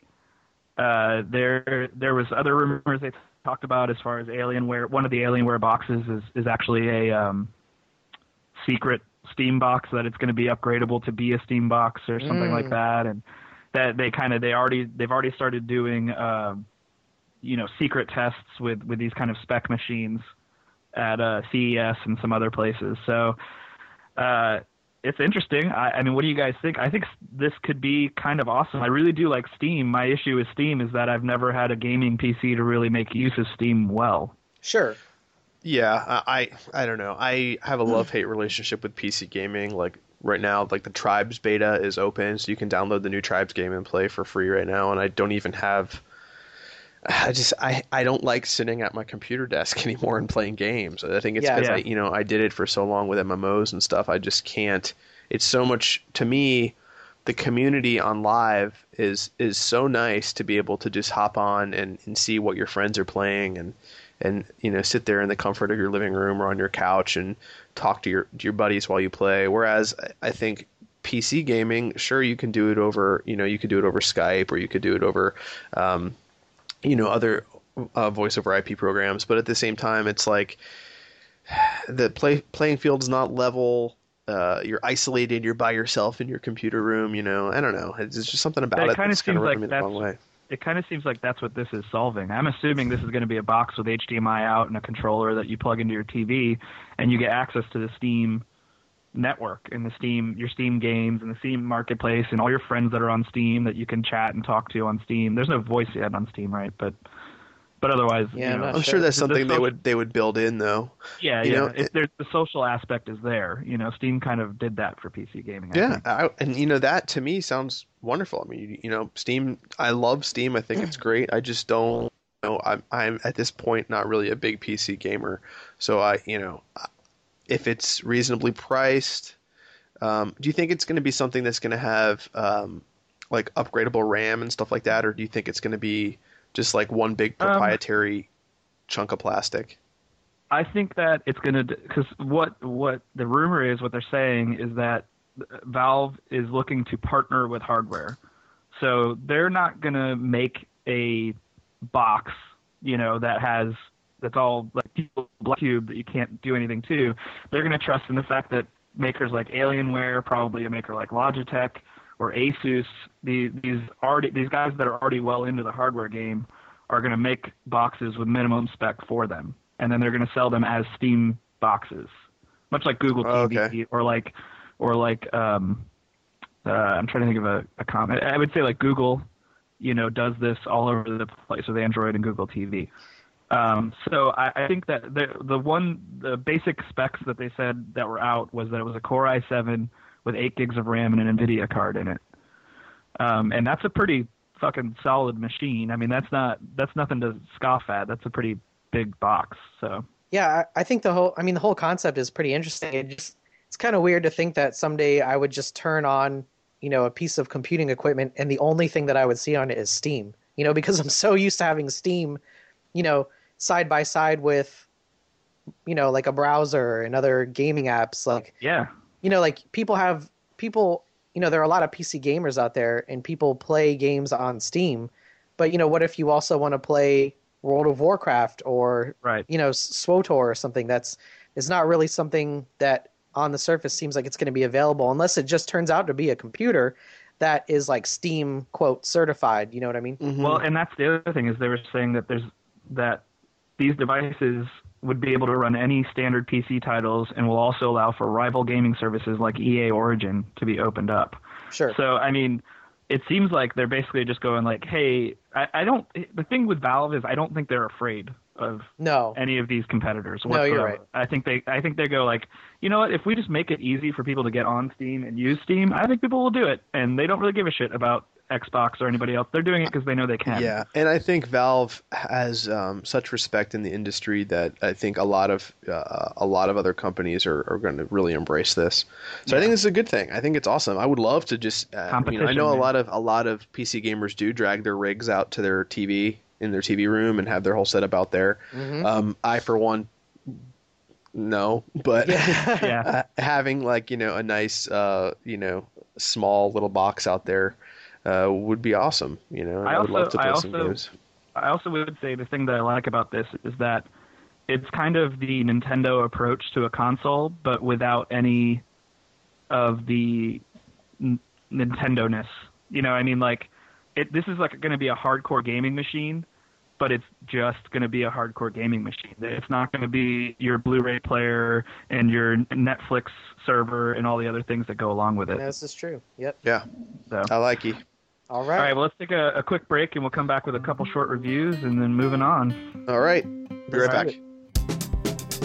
uh, there there was other rumors they talked about as far as Alienware. One of the Alienware boxes is, is actually a um, secret Steam box that it's going to be upgradable to be a Steam box or something Mm. like that, and that they kind of they already they've already started doing um, you know secret tests with, with these kind of spec machines at uh, C E S and some other places. So uh, it's interesting. I, I mean, what do you guys think? I think this could be kind of awesome. I really do like Steam. My issue with Steam is that I've never had a gaming P C to really make use of Steam well. Sure. Yeah, I I I don't know. I have a love-hate relationship with P C gaming. Like right now, like the Tribes beta is open, so you can download the new Tribes game and play for free right now. And I don't even have. I just I, I don't like sitting at my computer desk anymore and playing games. I think it's Yeah. because Yeah. I you know I did it for so long with M M Os and stuff. I just can't. It's so much to me. The community on live is is so nice to be able to just hop on and, and see what your friends are playing and and you know sit there in the comfort of your living room or on your couch and talk to your to your buddies while you play. Whereas I- I think P C gaming, sure you can do it over you know you could do it over Skype or you could do it over um, you know other uh, voice over I P programs, but at the same time it's like the play playing field's not level. Uh, you're isolated. You're by yourself in your computer room. You know, I don't know. It's just something about Yeah, it it. kinda that's kinda seems rubbing like me the wrong that's- way. it kind of seems like that's what this is solving. I'm assuming this is going to be a box with H D M I out and a controller that you plug into your T V, and you get access to the Steam network and the Steam, your Steam games and the Steam marketplace and all your friends that are on Steam that you can chat and talk to on Steam. There's no voice yet on Steam, right? But but otherwise, Yeah, you know, I'm I'm sure. sure that's The something they social- would they would build in though. yeah, you yeah. know, If it- there's the social aspect is there. You know, Steam kind of did that for P C gaming. I Yeah, think. I, and you know that to me sounds wonderful. I mean, you, you know, Steam. I love Steam. I think it's great. I just don't you know. I'm I'm at this point not really a big P C gamer, so I you know, if it's reasonably priced, um, do you think it's going to be something that's going to have um, like upgradable RAM and stuff like that, or do you think it's going to be just like one big Um, proprietary chunk of plastic? I think that it's going to, because what what the rumor is, what they're saying is that Valve is looking to partner with hardware. So they're not going to make a box, you know, that has, that's all like black cube that you can't do anything to. They're going to trust in the fact that makers like Alienware, probably a maker like Logitech or Asus, these, these already, these guys that are already well into the hardware game are going to make boxes with minimum spec for them. And then they're going to sell them as Steam boxes, much like Google Oh, T V okay. or like, or like, um, uh, I'm trying to think of a, a comment. I would say like Google, you know, does this all over the place with Android and Google T V. Um, so I, I think that the the one the basic specs that they said that were out was that it was a Core i seven with eight gigs of RAM and an NVIDIA card in it, um, and that's a pretty fucking solid machine. I mean, that's not that's nothing to scoff at. That's a pretty big box. So Yeah, I I think the whole I mean the whole concept is pretty interesting. It just it's kind of weird to think that someday I would just turn on, you know, a piece of computing equipment and the only thing that I would see on it is Steam. You know, because I'm so used to having Steam, you know, side by side with, you know, like a browser and other gaming apps. Like, yeah, you know, like people have people, you know, there are a lot of P C gamers out there and people play games on Steam. But, you know, what if you also want to play World of Warcraft or, right. you know, SWTOR or something that's is not really something that on the surface seems like it's going to be available unless it just turns out to be a computer that is like Steam, quote, certified. You know what I mean? Well, and that's the other thing is they were saying that there's that these devices would be able to run any standard P C titles and will also allow for rival gaming services like E A Origin to be opened up. Sure. So, I mean, it seems like they're basically just going like, hey, I, I don't – the thing with Valve is I don't think they're afraid of No. any of these competitors No, whatsoever. you're right. I think they I think they go like, you know what, if we just make it easy for people to get on Steam and use Steam, I think people will do it. And they don't really give a shit about Xbox or anybody else. They're doing it because they know they can. Yeah, and I think Valve has um, such respect in the industry that I think a lot of uh, a lot of other companies are, are going to really embrace this. So I think this is a good thing. I think it's awesome. I would love to just uh, you know, I Competition, know a man. lot of a lot of P C gamers do drag their rigs out to their T V in their T V room and have their whole setup out there. Mhm. Um, I for one, no, but Yeah. uh, having like you know a nice uh, you know small little box out there. Uh, would be awesome, you know. and I I, would also- love to play I some also- games. I also would say the thing that I like about this is that it's kind of the Nintendo approach to a console, but without any of the n- Nintendo-ness. You know, I mean, like, it, this is like going to be a hardcore gaming machine, but it's just going to be a hardcore gaming machine. It's not going to be your Blu-ray player and your Netflix server and all the other things that go along with it. This is true. Yep. Yeah, So. I like you. All right. All right, well, let's take a, a quick break, and we'll come back with a couple short reviews, and then moving on. All right, be right Let's back. do it.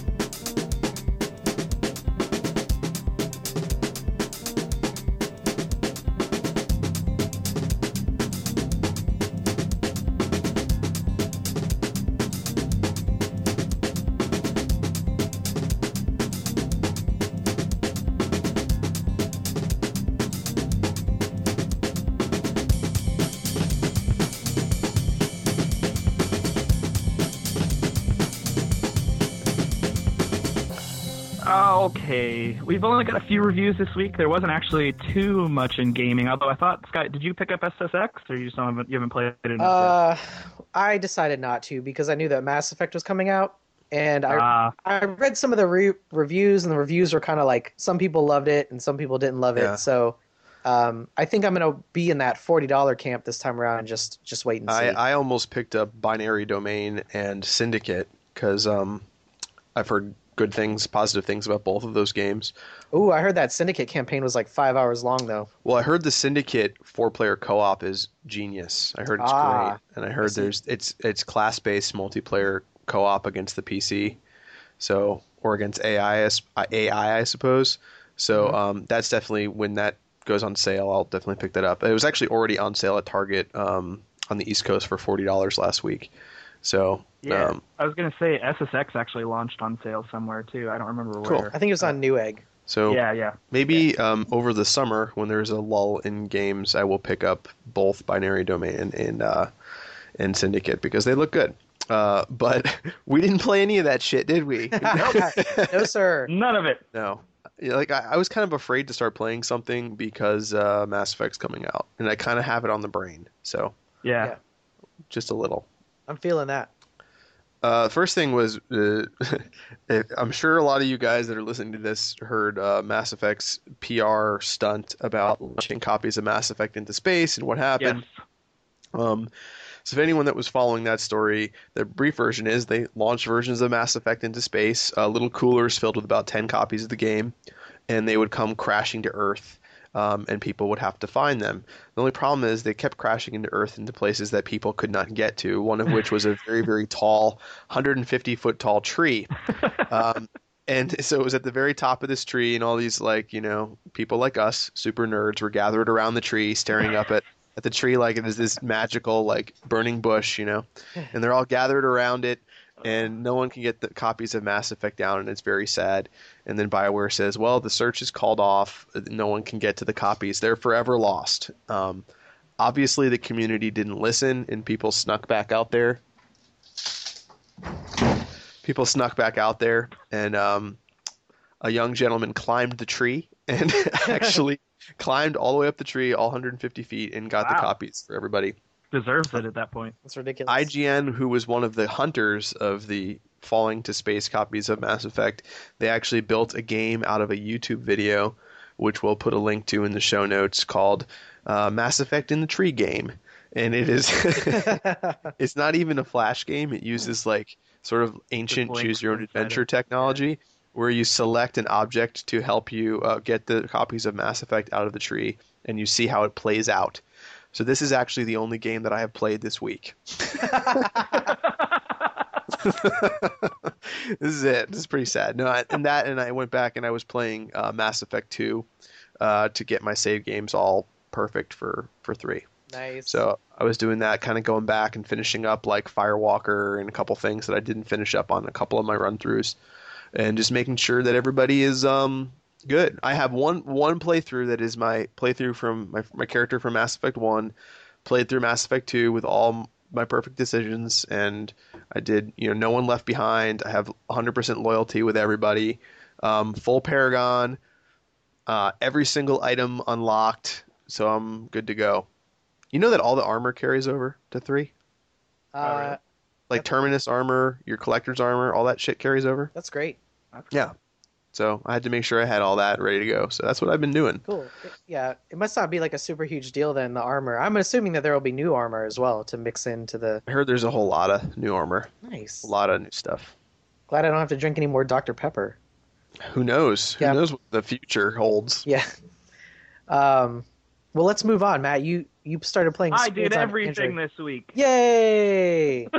Okay, we've only got a few reviews this week. There wasn't actually too much in gaming, although I thought, Scott, did you pick up S S X, or you just haven't, you haven't played it enough Uh, I decided not to because I knew that Mass Effect was coming out, and I yet? Ah, I read some of the re- reviews, and the reviews were kind of like some people loved it and some people didn't love it. Yeah. So Um, I think I'm going to be in that forty dollars camp this time around and just, just wait and see. I, I almost picked up Binary Domain and Syndicate because um, I've heard good things, positive things about both of those games. Ooh, I heard that Syndicate campaign was like five hours long, though. Well, I heard the Syndicate four-player co-op is genius. I heard it's Ah, great, and I heard I see. there's it's it's class-based multiplayer co-op against the P C, so or against A I, as- A I, I suppose. So Mm-hmm. um, that's definitely when that goes on sale. I'll definitely pick that up. It was actually already on sale at Target um, on the East Coast for forty dollars last week. So Yeah, um, I was gonna say S S X actually launched on sale somewhere too. I don't remember Cool. where. I think it was on Newegg. so Yeah, yeah. maybe um, over the summer when there's a lull in games, I will pick up both Binary Domain and uh, and Syndicate because they look good. Uh, but we didn't play any of that shit, did we? No, sir. None of it. No. Yeah, like I, I was kind of afraid to start playing something because uh, Mass Effect's coming out, and I kind of have it on the brain, so Yeah. Yeah. just a little. I'm feeling that. Uh, first thing was, uh, I'm sure a lot of you guys that are listening to this heard uh, Mass Effect's P R stunt about launching copies of Mass Effect into space and what happened. Yes. Um, so if anyone that was following that story, the brief version is they launched versions of Mass Effect into space, uh, little coolers filled with about ten copies of the game, and they would come crashing to Earth, um, and people would have to find them. The only problem is they kept crashing into Earth into places that people could not get to, one of which was a very, very tall, one hundred fifty foot tall tree. Um, and so it was at the very top of this tree, and all these, like, you know, people like us, super nerds, were gathered around the tree, staring up at at the tree like it is this magical, like, burning bush, you know, and they're all gathered around it, and no one can get the copies of Mass Effect down, and it's very sad. And then BioWare says, well, the search is called off, no one can get to the copies, they're forever lost. Um, obviously the community didn't listen, and people snuck back out there. People snuck back out there, and um, a young gentleman climbed the tree and actually climbed all the way up the tree, all one hundred fifty feet, and got the Wow. copies for everybody. Deserves it at that point. That's ridiculous. I G N, who was one of the hunters of the falling to space copies of Mass Effect, they actually built a game out of a YouTube video, which we'll put a link to in the show notes, called uh, Mass Effect in the Tree Game. And it is, it's not even a flash game. It uses like sort of ancient blinks choose your own inside adventure it. technology, where you select an object to help you uh, get the copies of Mass Effect out of the tree, and you see how it plays out. So this is actually the only game that I have played this week. This is it. This is pretty sad. No, I, and that, and I went back and I was playing uh, Mass Effect two uh, to get my save games all perfect for, for three. Nice. So I was doing that, kind of going back and finishing up like Firewalker and a couple things that I didn't finish up on a couple of my run-throughs, and just making sure that everybody is um, good. I have one one playthrough that is my playthrough from my my character from Mass Effect one, played through Mass Effect two with all my perfect decisions, and I did, you know, no one left behind. I have one hundred percent loyalty with everybody. Um, full Paragon, uh, every single item unlocked, so I'm good to go. You know that all the armor carries over to three? uh, really? Like Terminus armor, your collector's armor, all that shit carries over? That's great. That's Yeah. So I had to make sure I had all that ready to go. So that's what I've been doing. Cool. It- yeah, it must not be like a super huge deal then, the armor. I'm assuming that there will be new armor as well to mix into the... I heard there's a whole lot of new armor, Nice. a lot of new stuff. Glad I don't have to drink any more Doctor Pepper. Who knows? Yeah. Who knows what the future holds? Yeah. Um, well, let's move on, Matt. You you started playing I Squids did on everything Android. this week. Yay!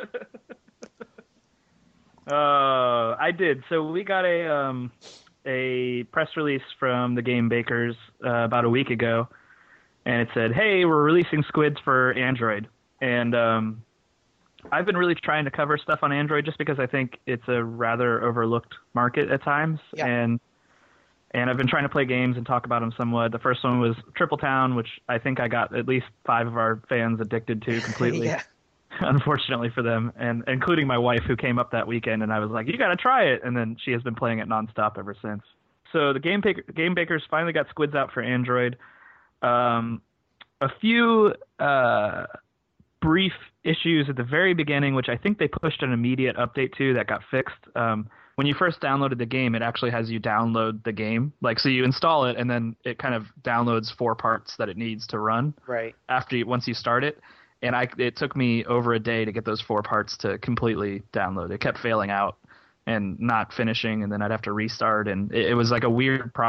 Uh, I did. So we got a um, a press release from the game bakers uh, about a week ago, and it said, "Hey, we're releasing Squids for Android." And um, I've been really trying to cover stuff on Android just because I think it's a rather overlooked market at times, Yeah. and and I've been trying to play games and talk about them somewhat. The first one was Triple Town, which I think I got at least five of our fans addicted to completely. yeah. Unfortunately for them, and including my wife, who came up that weekend, and I was like, "You got to try it," and then she has been playing it nonstop ever since. So the game Baker, game bakers finally got Squids out for Android. Um, a few uh, brief issues at the very beginning, which I think they pushed an immediate update to that got fixed. Um, when you first downloaded the game, it actually has you download the game. Like, so you install it, and then it kind of downloads four parts that it needs to run. Right. After you, once you start it, and I, it took me over a day to get those four parts to completely download. It kept failing out and not finishing, and then I'd have to restart, and it, it was like a weird problem.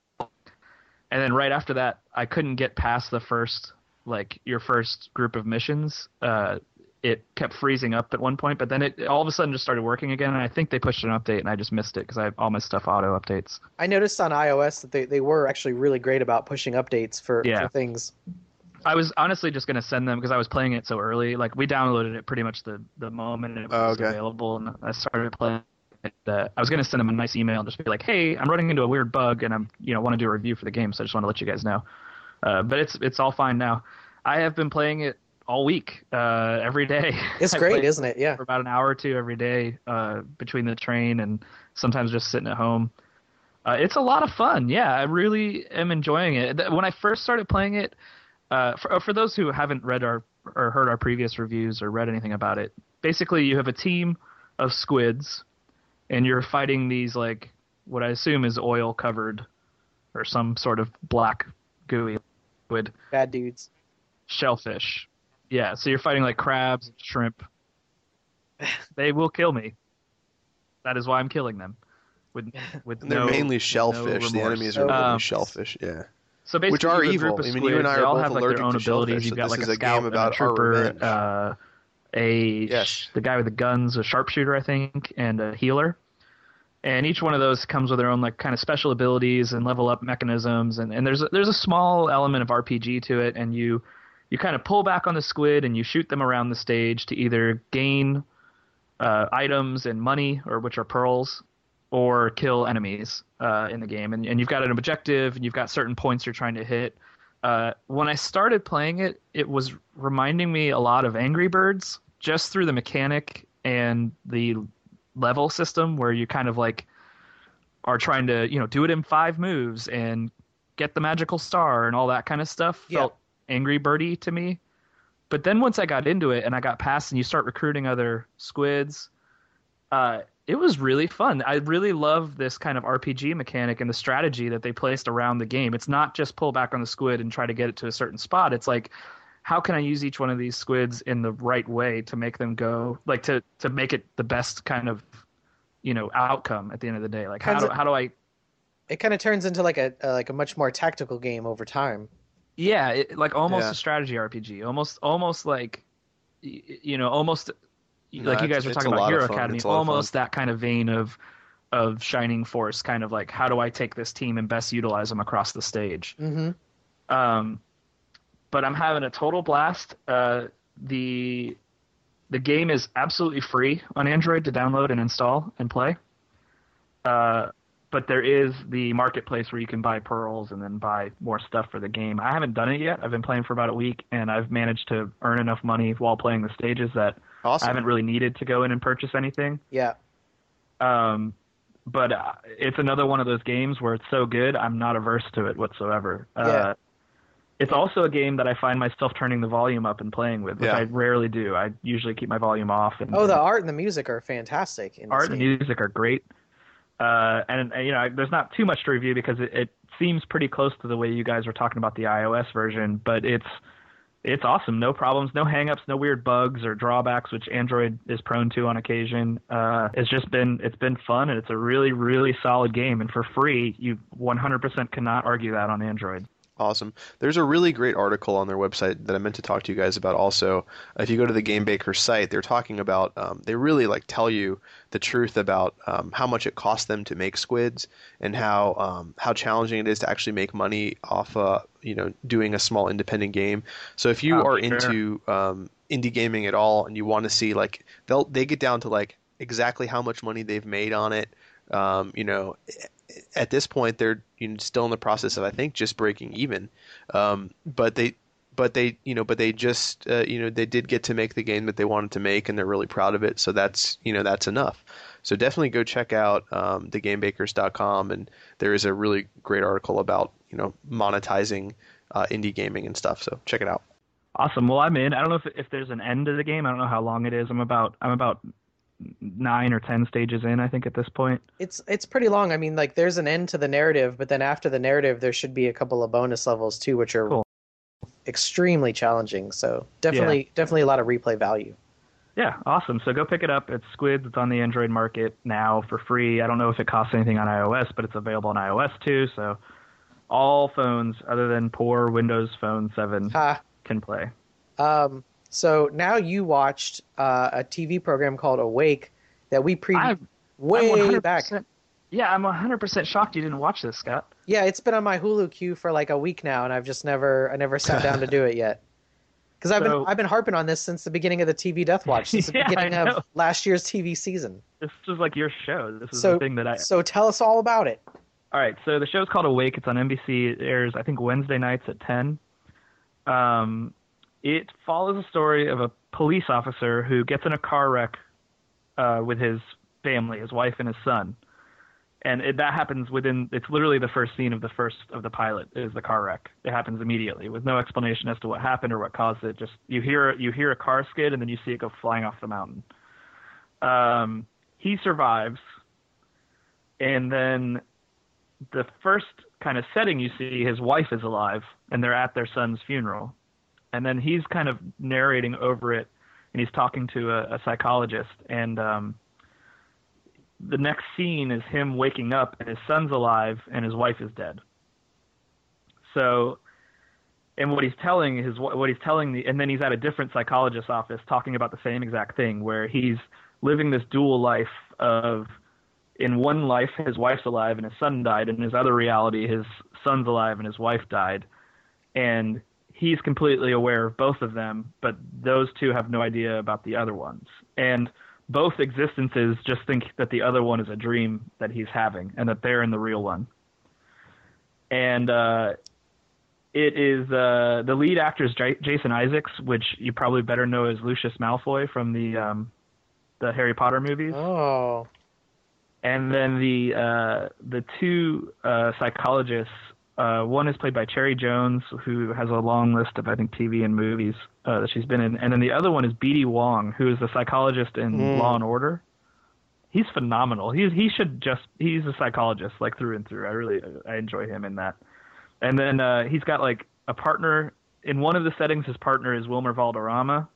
And then right after that, I couldn't get past the first, like your first group of missions. Uh, it kept freezing up at one point, but then it all of a sudden just started working again, and I think they pushed an update, and I just missed it because I have all my stuff auto updates. I noticed on iOS that they, they were actually really great about pushing updates for, Yeah. for things. I was honestly just going to send them because I was playing it so early. Like, we downloaded it pretty much the, the moment it was Oh, okay. available, and I started playing it. Uh, I was going to send them a nice email and just be like, hey, I'm running into a weird bug, and I'm, you know, want to do a review for the game, so I just want to let you guys know. Uh, but it's it's all fine now. I have been playing it all week, uh, every day. It's I great, play isn't it? Yeah. for about an hour or two every day, uh, between the train and sometimes just sitting at home. Uh, it's a lot of fun. Yeah, I really am enjoying it. Th- When I first started playing it, uh, for, for those who haven't read our or heard our previous reviews or read anything about it, basically you have a team of squids, and you're fighting these, like, what I assume is oil covered or some sort of black gooey liquid Bad dudes. shellfish. Yeah, so you're fighting like crabs and shrimp. They will kill me. That is why I'm killing them. With with And they're no, mainly with shellfish. no the remorse. enemies are mainly Um, shellfish. Yeah. So basically, which are you have a evil. group of I mean, you and I squids, they are all both have like their allergic own to abilities. shellfish, You've so got this like is a a scout game about and a trooper, our revenge. uh, a Yes. the guy with the guns, a sharpshooter, I think, and a healer. And each one of those comes with their own like kind of special abilities and level up mechanisms. And, and there's a, there's a small element of R P G to it, and you you kind of pull back on the squid and you shoot them around the stage to either gain uh, items and money, or which are pearls, or kill enemies uh, in the game. And, and you've got an objective, and you've got certain points you're trying to hit. Uh, when I started playing it, it was reminding me a lot of Angry Birds, just through the mechanic and the level system, where you kind of like are trying to, you know, do it in five moves and get the magical star and all that kind of stuff. Yeah. Felt Angry Birdie to me. But then once I got into it and I got past and you start recruiting other squids, uh, it was really fun. I really love this kind of R P G mechanic and the strategy that they placed around the game. It's not just pull back on the squid and try to get it to a certain spot. It's like, how can I use each one of these squids in the right way to make them go, like to, to make it the best kind of, you know, outcome at the end of the day? Like, how Kinds do, of- how do I, It kind of turns into like a uh, like a much more tactical game over time. yeah, it, like almost Yeah. a strategy R P G, almost, almost like, y- you know, almost No, like you it's- guys were it's talking a about lot of Hero fun. Academy, It's a lot of fun. almost that kind of vein of, of Shining Force, kind of like, how do I take this team and best utilize them across the stage? Mm-hmm. Um, but I'm having a total blast. Uh, the the game is absolutely free on Android to download and install and play. Uh, but there is the marketplace where you can buy pearls and then buy more stuff for the game. I haven't done it yet. I've been playing for about a week, and I've managed to earn enough money while playing the stages that Awesome. I haven't really needed to go in and purchase anything. Yeah. Um, but uh, it's another one of those games where it's so good, I'm not averse to it whatsoever. Yeah. Uh, it's also a game that I find myself turning the volume up and playing with, which Yeah. I rarely do. I usually keep my volume off. And, Oh, the art and the music are fantastic. In this art and game. music are great. Uh, and, uh, you know, there's not too much to review because it, it seems pretty close to the way you guys were talking about the iOS version, but it's it's awesome. No problems, no hangups, no weird bugs or drawbacks, which Android is prone to on occasion. Uh, it's just been it's been fun, and it's a really, really solid game. And for free, you one hundred percent cannot argue that on Android. Awesome. There's a really great article on their website that I meant to talk to you guys about also. If you go to the Game Baker site, they're talking about, um, they really like tell you the truth about um, how much it costs them to make squids and how um, how challenging it is to actually make money off uh, you know, doing a small independent game. So if you Oh, are sure. into um, indie gaming at all and you want to see like, they'll they get down to like exactly how much money they've made on it. Um, you know, at this point they're you know, still in the process of I think just breaking even, um, but they but they you know but they just uh, you know they did get to make the game that they wanted to make, and they're really proud of it. So that's you know that's enough. So definitely go check out um, the game bakers dot com, and there is a really great article about you know monetizing uh, indie gaming and stuff. So check it out. Awesome. Well, I'm in. I don't know if if there's an end to the game. I don't know how long it is. I'm about I'm about nine or ten stages in, I think, at this point. It's it's pretty long. I mean, like there's an end to the narrative, but then after the narrative, there should be a couple of bonus levels too, which are Cool. extremely challenging. So definitely, yeah. definitely a lot of replay value. Yeah, awesome. So go pick it up. It's Squids. It's on the Android market now for free. I don't know if it costs anything on iOS, but it's available on iOS too. So all phones other than poor Windows Phone seven ha. can play. Um, so now you watched uh, a T V program called Awake that we previewed way back. Yeah, I'm one hundred percent shocked you didn't watch this, Scott. Yeah, it's been on my Hulu queue for like a week now, and I've just never, I never sat down to do it yet. Because I've So- been, I've been harping on this since the beginning of the T V Death Watch, since the Yeah, beginning I know. of last year's T V season. This is like your show. This is So, the thing that I... so tell us all about it. All right, so the show's called Awake. It's on N B C. It airs, I think, Wednesday nights at ten. Um, it follows a story of a police officer who gets in a car wreck uh, with his family, his wife and his son. And it, that happens within, it's literally the first scene of the first of the pilot is the car wreck. It happens immediately with no explanation as to what happened or what caused it. Just you hear you hear a car skid and then you see it go flying off the mountain. Um, he survives, and then the first kind of setting you see, his wife is alive and they're at their son's funeral. And then he's kind of narrating over it and he's talking to a, a psychologist. And um, the next scene is him waking up and his son's alive and his wife is dead. So, and what he's telling his, what he's telling the, and then he's at a different psychologist's office talking about the same exact thing where he's living this dual life of, in one life, his wife's alive and his son died. In his other reality, his son's alive and his wife died. And he's completely aware of both of them, but those two have no idea about the other ones. And both existences just think that the other one is a dream that he's having and that they're in the real one. And uh, it is uh, the lead actor is J- Jason Isaacs, which you probably better know as Lucius Malfoy from the um, the Harry Potter movies. Oh. And then the uh, the two uh, psychologists, uh, one is played by Cherry Jones, who has a long list of, I think, T V and movies uh, that she's been in. And then the other one is B D Wong, who is the psychologist in Mm. Law and Order. He's phenomenal. He's he should just he's a psychologist like through and through. I really I enjoy him in that. And then uh, he's got like a partner in one of the settings. His partner is Wilmer Valderrama.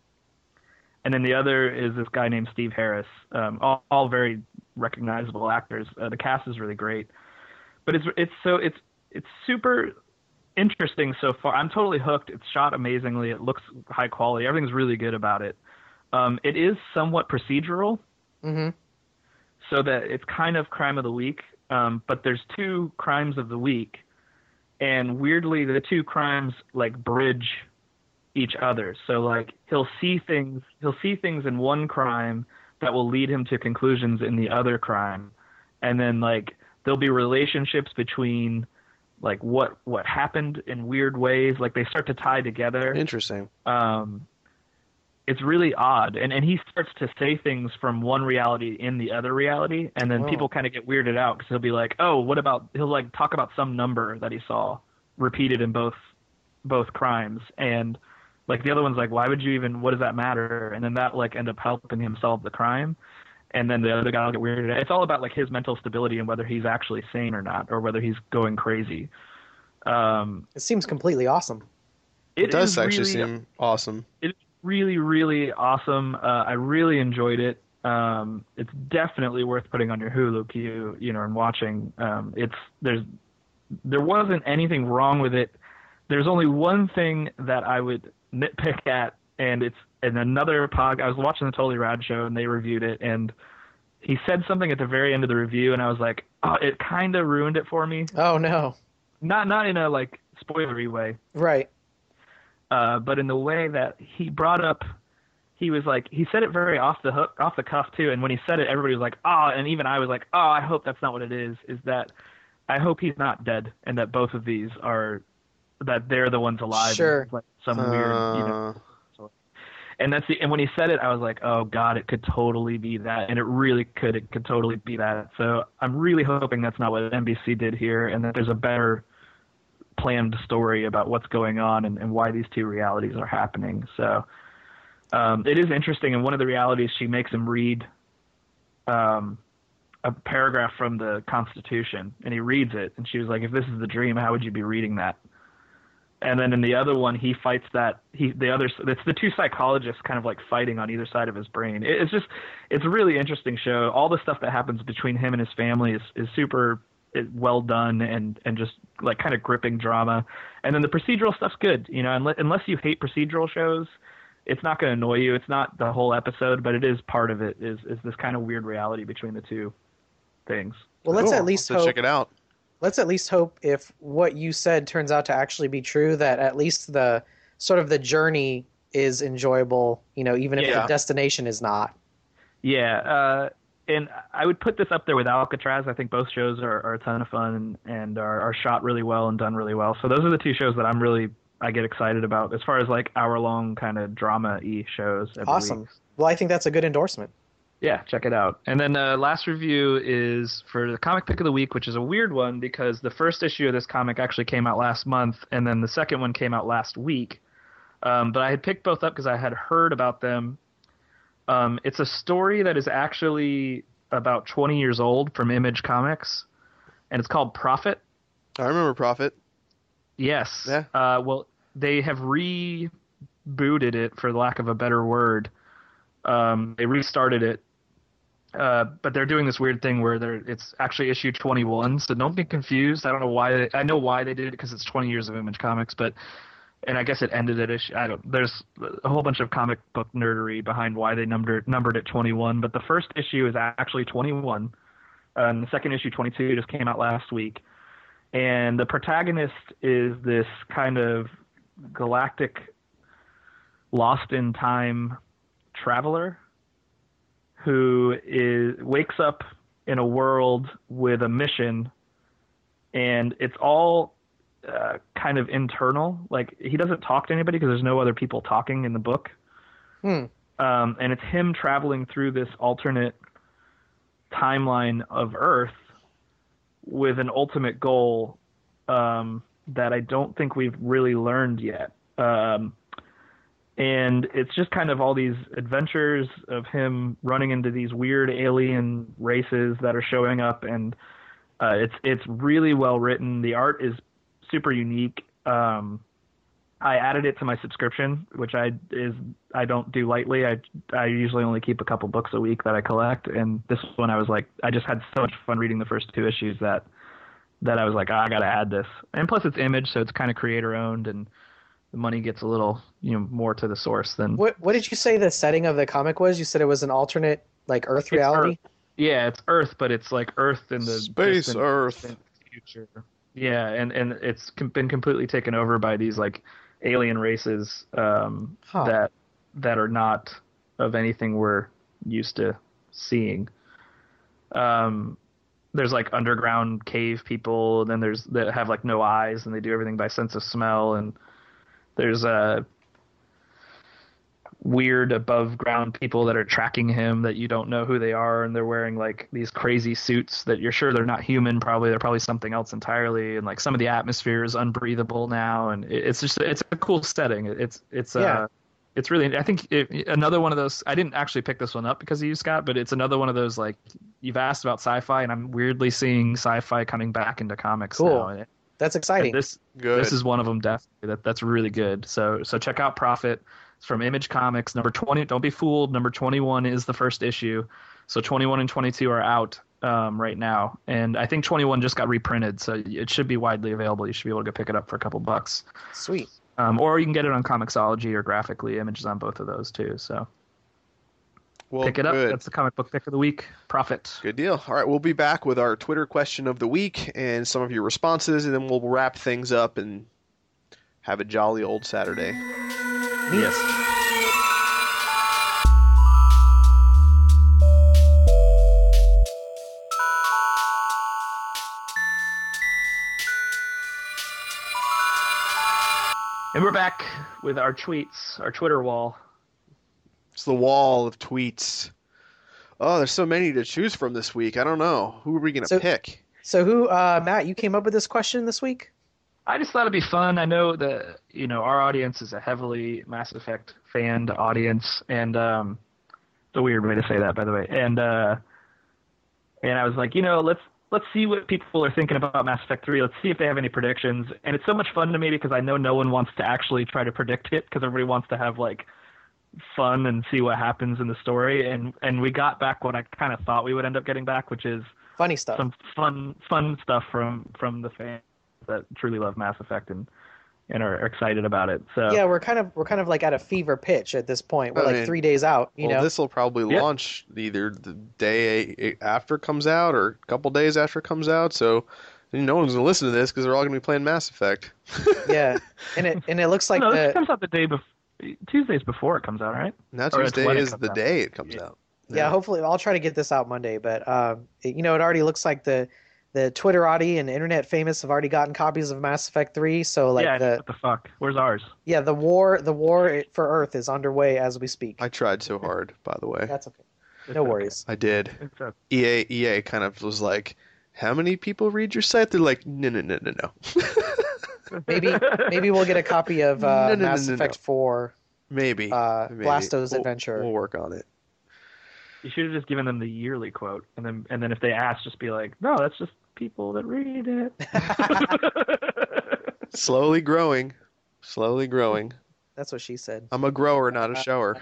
And then the other is this guy named Steve Harris. Um, all, all very recognizable actors. Uh, the cast is really great, but it's it's so it's it's super interesting so far. I'm totally hooked. It's shot amazingly. It looks high quality. Everything's really good about it. Um, it is somewhat procedural, Mm-hmm. so that it's kind of crime of the week. Um, but there's two crimes of the week, and weirdly, the two crimes like bridge each other. So like he'll see things he'll see things in one crime that will lead him to conclusions in the other crime. And then like there'll be relationships between like what what happened in weird ways. Like they start to tie together. Interesting. Um it's really odd. And and he starts to say things from one reality in the other reality, and then Wow. people kind of get weirded out because he'll be like, "Oh, what about?" He'll like talk about some number that he saw repeated in both both crimes, and like the other one's like, why would you even, what does that matter? And then that like end up helping him solve the crime. And then the other guy will get weirded out. It's all about like his mental stability and whether he's actually sane or not, or whether he's going crazy. Um, It seems completely awesome. It, does is actually really, seem awesome. It's really, really awesome. Uh, I really enjoyed it. Um, it's definitely worth putting on your Hulu queue, you know, and watching. Um, it's, there's, there wasn't anything wrong with it. There's only one thing that I would nitpick at, and it's in another pod. I was watching the Totally Rad show, and they reviewed it, and he said something at the very end of the review, and I was like, oh, it kind of ruined it for me. Oh no. Not not in a like spoilery way, Right. uh, but in the way that he brought up. He was like, he said it very off the hook, off the cuff too, and when he said it, everybody was like, oh, and even I was like, oh, I hope that's not what it is. Is that I hope he's not dead, and that both of these are. That they're the ones alive. Sure. Like some weird, you know. Uh, And that's the, and when he said it, I was like, oh God, it could totally be that, and it really could. It could totally be that. So I'm really hoping that's not what N B C did here, and that there's a better planned story about what's going on and, and why these two realities are happening. So um, it is interesting. In one of the realities, she makes him read um, a paragraph from the Constitution, and he reads it. And she was like, "If this is the dream, how would you be reading that?" And then in the other one, he fights that. He the other. It's the two psychologists kind of like fighting on either side of his brain. It, it's just, it's a really interesting show. All the stuff that happens between him and his family is is super well done and and just like kind of gripping drama. And then the procedural stuff's good. You know, unless, unless you hate procedural shows, it's not going to annoy you. It's not the whole episode, but it is part of it. Is is this kind of weird reality between the two things. Well, let's Cool. at least I'll have hope. to check it out. Let's at least hope if what you said turns out to actually be true, that at least the sort of the journey is enjoyable, you know, even if Yeah. the destination is not. Yeah, uh, and I would put this up there with Alcatraz. I think both shows are, are a ton of fun and, and are, are shot really well and done really well. So those are the two shows that I'm really I get excited about as far as like hour long kind of drama-y shows. Every Awesome. week. Well, I think that's a good endorsement. Yeah, check it out. And then uh, last review is for the comic pick of the week, which is a weird one because the first issue of this comic actually came out last month, and then the second one came out last week. Um, but I had picked both up because I had heard about them. Um, it's a story that is actually about twenty years old from Image Comics, and it's called Prophet. I remember Prophet. Yes. Yeah. Uh, well, they have rebooted it, for lack of a better word. Um, they restarted it. Uh, but they're doing this weird thing where they're it's actually issue twenty-one, so don't get confused. I don't know why. They, I know why they did it because it's twenty years of Image Comics, but and I guess it ended at issue. I don't. There's a whole bunch of comic book nerdery behind why they numbered numbered it twenty-one. But the first issue is actually twenty-one, uh, and the second issue twenty-two just came out last week. And the protagonist is this kind of galactic, lost in time traveler who is wakes up in a world with a mission, and it's all uh, kind of internal. Like, he doesn't talk to anybody because there's no other people talking in the book. Hmm. Um, and it's him traveling through this alternate timeline of Earth with an ultimate goal um, that I don't think we've really learned yet. Um, And it's just kind of all these adventures of him running into these weird alien races that are showing up, and uh, it's it's really well written. The art is super unique. Um, I added it to my subscription, which I is I don't do lightly. I I usually only keep a couple books a week that I collect, and this one I was like, I just had so much fun reading the first two issues that that I was like, oh, I got to add this. And plus, it's Image, so it's kind of creator owned, and the money gets a little, you know, more to the source than. What What did you say the setting of the comic was? You said it was an alternate, like Earth It's reality. Earth. Yeah, it's Earth, but it's like Earth in the Space distant- Earth. distant future. Yeah, and and it's com- been completely taken over by these like alien races um, Huh. that that are not of anything we're used to seeing. Um, there's like underground cave people, and then there's that have like no eyes, and they do everything by sense of smell, and there's uh, weird above ground people that are tracking him that you don't know who they are, and they're wearing like these crazy suits that you're sure they're not human. Probably they're probably something else entirely, and like some of the atmosphere is unbreathable now, and it- it's just it's a cool setting. It's it's uh, Yeah. it's really I think it, another one of those. I didn't actually pick this one up because of you, Scott, but it's another one of those like you've asked about sci-fi, and I'm weirdly seeing sci-fi coming back into comics Cool. now. And it- That's exciting. and this Good. this is one of them, definitely. That that's really good. So so check out Prophet. It's from Image Comics. Number twenty. Don't be fooled. Number twenty-one is the first issue. So twenty-one and twenty-two are out um, right now, and I think twenty-one just got reprinted, so it should be widely available. You should be able to pick it up for a couple bucks, Sweet. um, or you can get it on Comixology or Graphically. Image is on both of those too. So Well, pick it up. good. That's the comic book pick of the week. Prophet. Good deal. All right, we'll be back with our Twitter question of the week and some of your responses, and then we'll wrap things up and have a jolly old Saturday. Yes. And we're back with our tweets, our Twitter wall. It's the wall of tweets. Oh, there's so many to choose from this week. I don't know. Who are we going to So- pick? So who, uh, Matt? You came up with this question this week? I just thought it'd be fun. I know that, you know, our audience is a heavily Mass Effect fan audience, and um, it's a weird way to say that, by the way. And uh, and I was like, you know, let's let's see what people are thinking about Mass Effect three. Let's see if they have any predictions. And it's so much fun to me because I know no one wants to actually try to predict it because everybody wants to have like fun and see what happens in the story. And and we got back what I kind of thought we would end up getting back, which is Funny stuff. some fun fun stuff from from the fans that truly love Mass Effect and and are excited about it. So Yeah, we're kind of we're kind of like at a fever pitch at this point. We're I like mean, three days out. You well, know, this will probably Yep. launch either the day after it comes out or a couple days after it comes out. So no one's gonna listen to this because they're all gonna be playing Mass Effect. yeah, and it and it looks like no, this the comes out the day before Tuesdays before it comes out, right? Now Or it's Tuesday when it is comes the out. day it comes Yeah. out. yeah. Hopefully, I'll try to get this out Monday. But um, it, you know, it already looks like the the Twitterati and internet famous have already gotten copies of Mass Effect three. So like yeah, the what the fuck? Where's ours? yeah the war the war for Earth is underway as we speak. I tried so hard, by the way. That's okay. No worries. I did. It's a, E A E A kind of was like, how many people read your site? They're like, no, no, no, no, no. Maybe maybe we'll get a copy of uh, No, no, no, Mass no, Effect no. four. Maybe. Uh, Maybe. Blasto's We'll- adventure. We'll work on it. you should have just given them the yearly quote, and then and then if they ask, just be like, no, that's just people that read it. Slowly growing. Slowly growing. That's what she said. I'm a grower, not a shower.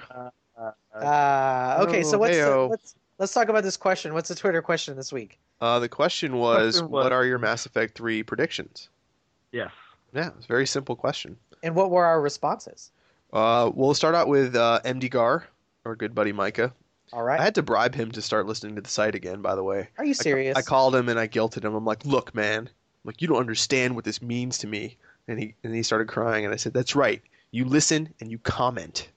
Uh, okay, so Oh, what's the, heyo. let's let's talk about this question. What's the Twitter question this week? Uh, the question was, Question was- what are your Mass Effect three predictions? Yes. Yeah, it's a very simple question. And what were our responses? Uh, we'll start out with uh, M D Gar, our good buddy Micah. All right. I had to bribe him to start listening to the site again, by the way. Are you serious? I called him and I guilted him. I'm like, look, man, I'm like, you don't understand what this means to me. And he and he started crying, and I said, that's right. You listen and you comment.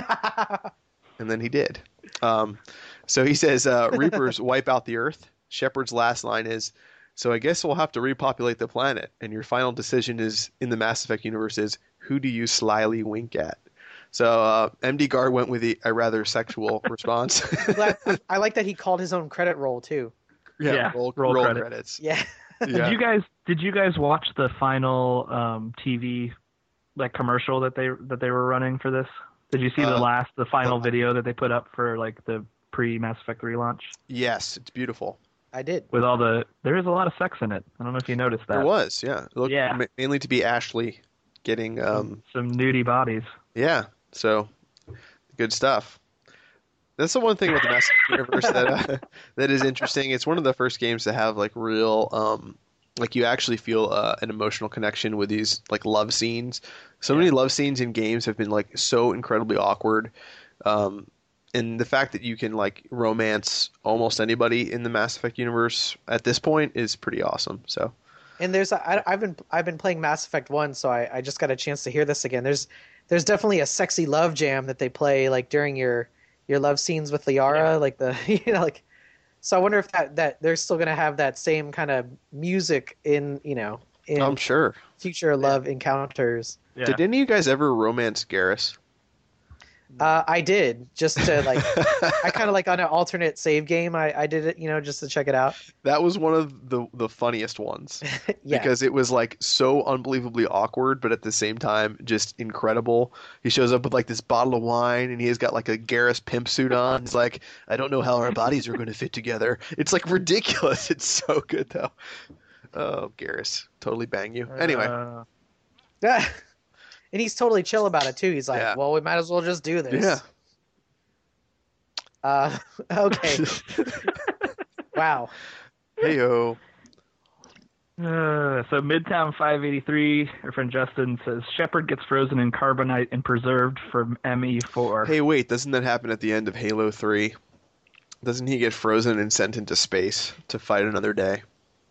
And then he did. Um, so he says, uh, Reapers wipe out the Earth. Shepard's last line is, so I guess we'll have to repopulate the planet. And your final decision is in the Mass Effect universe is, who do you slyly wink at? So uh, M D Gar went with the, a rather sexual response. I'm glad- I like that he called his own credit roll too. Yeah, roll, roll roll credits. credits. Yeah. Yeah. Did you guys did you guys watch the final um, T V like commercial that they that they were running for this? Did you see the Uh, last the final uh, video that they put up for like the pre Mass Effect three launch Yes, it's beautiful. I did. with all the there is a lot of sex in it. I don't know if you noticed that. There was, yeah. It looked Yeah. ma- mainly to be Ashley getting, um, Some nudie bodies. yeah. So good stuff. That's the one thing with the Mass Effect universe that uh, that is interesting. It's one of the first games to have like real, um, like you actually feel uh, an emotional connection with these like love scenes. So many love scenes in games have been like so incredibly awkward. Um, and the fact that you can like romance almost anybody in the Mass Effect universe at this point is pretty awesome. So. And there's I, I've been I've been playing Mass Effect one, so I, I just got a chance to hear this again. There's there's definitely a sexy love jam that they play like during your your love scenes with Liara, Yeah. like the you know like. So I wonder if that, that they're still gonna have that same kind of music in you know in I'm sure. future love encounters. Yeah. Did any of you guys ever romance Garrus? Uh, I did just to like I kind of like on an alternate save game. I, I did it you know just to check it out. That was one of the the funniest ones Yeah. because it was like so unbelievably awkward, but at the same time just incredible. He shows up with like this bottle of wine, and he has got like a Garrus pimp suit on. He's like, "I don't know how our bodies are going to fit together." It's like ridiculous. It's so good though. Oh, Garrus, totally bang you. Anyway, Uh, Yeah. And he's totally chill about it too. He's like, Yeah. "Well, we might as well just do this." yeah. Uh, okay. Wow. Heyo. Uh, so Midtown five eighty-three, our friend Justin says Shepard gets frozen in carbonite and preserved for M E four. Hey, wait, doesn't that happen at the end of Halo three? Doesn't he get frozen and sent into space to fight another day?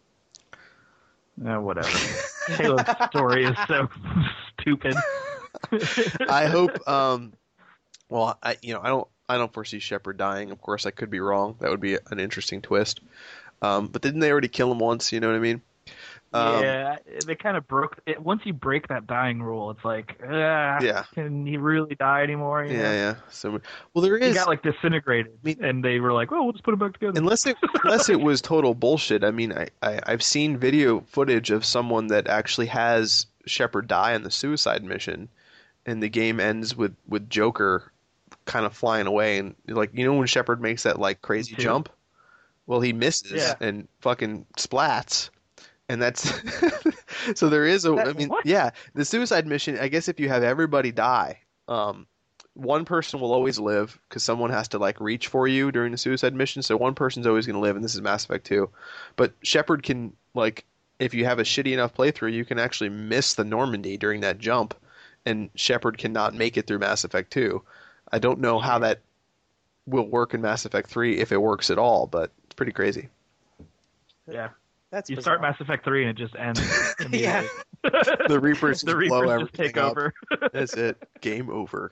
Uh, whatever. Halo's story is so stupid. I hope. Um, well, I you know I don't I don't foresee Shepard dying. Of course, I could be wrong. That would be an interesting twist. Um, but didn't they already kill him once? You know what I mean? Um, yeah, they kind of broke it. Once you break that dying rule, it's like, ah, Yeah. can he really die anymore? You Yeah, know? yeah. So, well, there He is. got like disintegrated, mean- and they were like, "Well, we'll just put him back together." Unless it unless it was total bullshit. I mean, I, I I've seen video footage of someone that actually has Shepard die on the suicide mission, and the game ends with with Joker kind of flying away, and like you know when Shepard makes that like crazy Two. jump, well he misses Yeah. and fucking splats, and that's so there is a. I mean, What? yeah, the suicide mission. I guess if you have everybody die, um, one person will always live because someone has to like reach for you during the suicide mission. So one person's always going to live, and this is Mass Effect two. But Shepard can like, if you have a shitty enough playthrough, you can actually miss the Normandy during that jump, and Shepard cannot make it through Mass Effect two. I don't know how that will work in Mass Effect three if it works at all, but it's pretty crazy. yeah, That's you bizarre. start Mass Effect three and it just ends. Yeah. immediately. The Reapers the just blow Reapers just everything take up. over. That's it. Game over.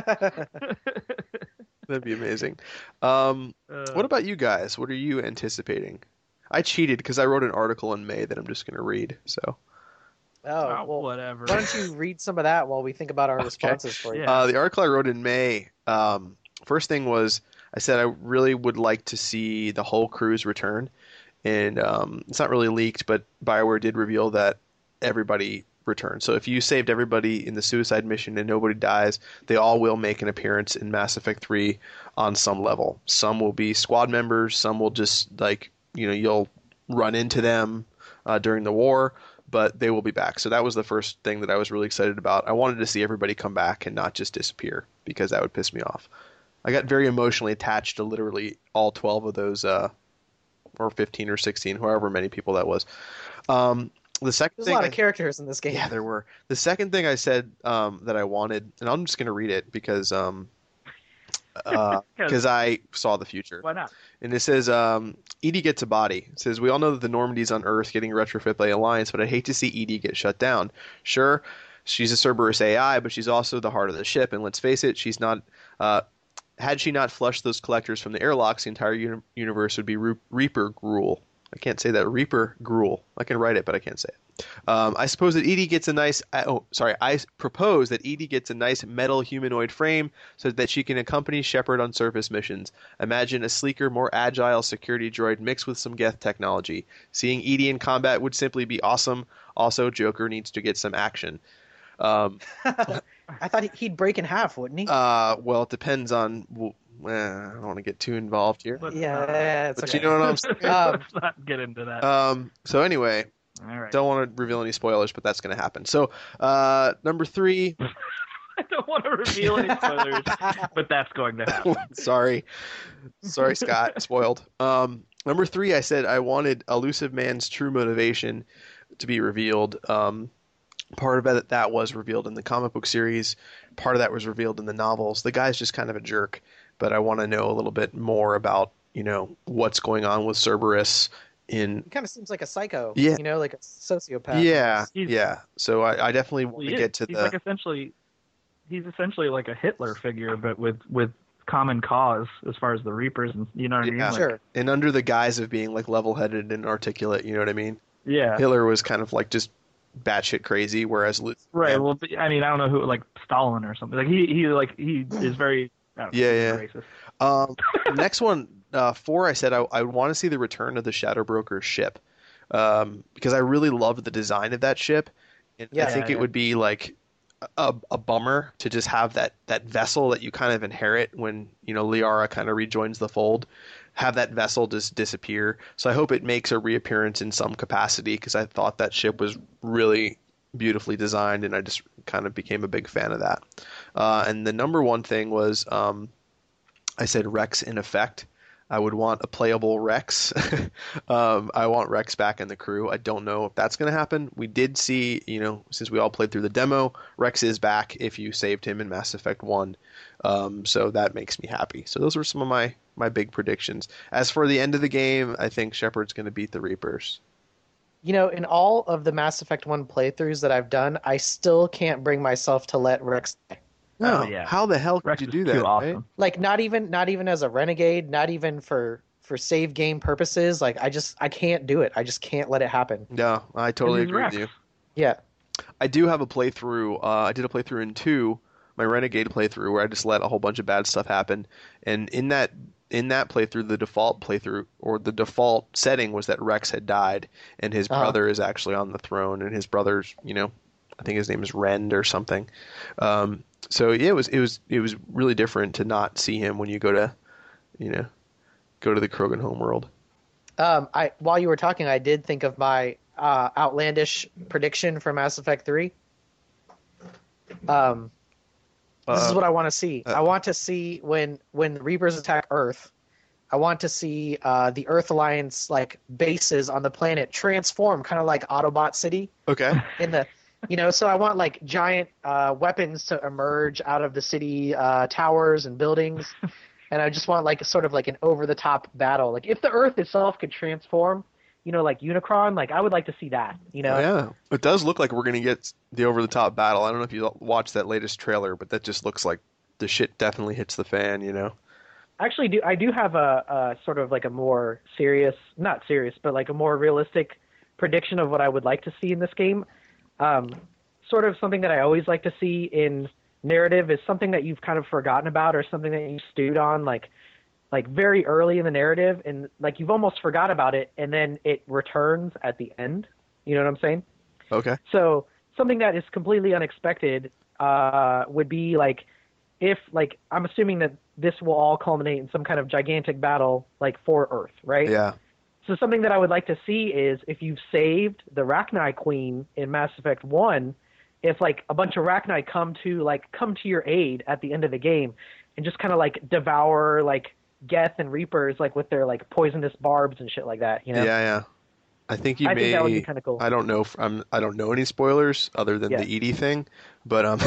That'd be amazing. Um, Uh, what about you guys? What are you anticipating? I cheated because I wrote an article in May that I'm just going to read. So Oh, oh, well, whatever. why don't you read some of that while we think about our responses for you? Yeah. uh, the article I wrote in May, um, first thing was I said I really would like to see the whole crews return. And um, it's not really leaked, but BioWare did reveal that everybody returned. So if you saved everybody in the suicide mission and nobody dies, they all will make an appearance in Mass Effect three on some level. Some will be squad members. Some will just, like, you know, you'll run into them uh, during the war, but they will be back. So that was the first thing that I was really excited about. I wanted to see everybody come back and not just disappear, because that would piss me off. I got very emotionally attached to literally all twelve of those uh, or fifteen or sixteen, however many people that was. Um, the second There's a thing lot I- of characters in this game. yeah, there were. The second thing I said um, that I wanted, and I'm just going to read it because um, uh, because I saw the future. Why not? And it says, um, Edie gets a body. It says, we all know that the Normandy's on Earth getting retrofit by Alliance, but I'd hate to see Edie get shut down. Sure, she's a Cerberus A I, but she's also the heart of the ship, and let's face it, she's not... Uh, had she not flushed those collectors from the airlocks, the entire uni- universe would be Re- Reaper gruel. I can't say that. Reaper gruel. I can write it, but I can't say it. Um, I suppose that Edie gets a nice... Oh, sorry. I propose that Edie gets a nice metal humanoid frame so that she can accompany Shepard on surface missions. Imagine a sleeker, more agile security droid mixed with some Geth technology. Seeing Edie in combat would simply be awesome. Also, Joker needs to get some action. Um, I thought he- he'd break in half, wouldn't he? uh, well, it depends on... Well, eh, I don't want to get too involved here. Let's yeah, not- it's But okay. you know what I'm saying? Um, Let's not get into that. Um, so anyway... All right. Don't want to reveal any spoilers, but that's going to happen. So, uh, number three. I don't want to reveal any spoilers, but that's going to happen. sorry, sorry, Scott, spoiled. Um, number three, I said I wanted Elusive Man's true motivation to be revealed. Um, part of it that was revealed in the comic book series. Part of that was revealed in the novels. The guy's just kind of a jerk, but I want to know a little bit more about, you know, what's going on with Cerberus. In He kind of seems like a psycho. Yeah. You know, like a sociopath. yeah, He's- yeah. So I, I definitely want Well, to he get is. to he's the. like essentially, he's essentially like a Hitler figure, but with with common cause as far as the Reapers, and you know what I mean? Yeah. Like, Sure. and under the guise of being like level-headed and articulate, you know what I mean? Yeah. Hitler was kind of like just batshit crazy, whereas Lu- Right. yeah, Well, but, I mean, I don't know who, like Stalin or something. Like he, he, like he is very. I don't know, Yeah, yeah. Racist. Um, next one, uh, four. I said I, I want to see the return of the Shadow Broker's ship, um, because I really loved the design of that ship, and I Yeah, think yeah. it would be like a, a bummer to just have that that vessel that you kind of inherit when you know Liara kind of rejoins the fold. Have that vessel just disappear. So I hope it makes a reappearance in some capacity because I thought that ship was really beautifully designed, and I just kind of became a big fan of that. Uh, and the number one thing was um, I said Rex in effect. I would want a playable Rex. um, I want Rex back in the crew. I don't know if that's going to happen. We did see, you know, since we all played through the demo, Rex is back if you saved him in Mass Effect one. Um, so that makes me happy. So those were some of my, my big predictions. As for the end of the game, I think Shepard's going to beat the Reapers. You know, in all of the Mass Effect one playthroughs that I've done, I still can't bring myself to let Rex die. No, Oh, yeah. how the hell could Rex you is do too that? awesome. right? Like not even not even as a renegade, not even for for save game purposes, like I just I can't do it. I just can't let it happen. No, I totally This is agree Rex. with you. Yeah. I do have a playthrough. Uh, I did a playthrough in two, my Renegade playthrough, where I just let a whole bunch of bad stuff happen. And in that in that playthrough, the default playthrough or the default setting was that Rex had died, and his Uh-huh. brother is actually on the throne, and his brother's, you know, I think his name is Rend or something. Um, so yeah, it was it was it was really different to not see him when you go to, you know, go to the Krogan homeworld. Um, I while you were talking, I did think of my uh, outlandish prediction for Mass Effect three. Um, this is Uh, what I want to see. uh, I want to see when when the Reapers attack Earth. I want to see uh, the Earth Alliance like bases on the planet transform, kind of like Autobot City Okay. in the, you know. So I want like giant uh, weapons to emerge out of the city uh, towers and buildings, and I just want like sort of like an over the top battle. Like if the Earth itself could transform, you know, like Unicron, like I would like to see that. You know. Yeah, it does look like we're gonna get the over-the-top battle. I don't know if you watched that latest trailer, but that just looks like the shit definitely hits the fan. You know? Actually, do I do have a, a sort of like a more serious, not serious, but like a more realistic prediction of what I would like to see in this game. Um, sort of something that I always like to see in narrative is something that you've kind of forgotten about or something that you stewed on, like like very early in the narrative, and like you've almost forgot about it, and then it returns at the end. You know what I'm saying? Okay. So something that is completely unexpected uh, would be like if like I'm assuming that this will all culminate in some kind of gigantic battle like for Earth, right? Yeah. So something that I would like to see is if you've saved the Rachni Queen in Mass Effect one, if like a bunch of Rachni come to like come to your aid at the end of the game and just kind of like devour like Geth and Reapers like with their like poisonous barbs and shit like that, you know? Yeah, yeah. I think you I may. think that would be kinda cool. I don't know. If, I'm. I don't know any spoilers other than Yeah. the Edie thing, but um,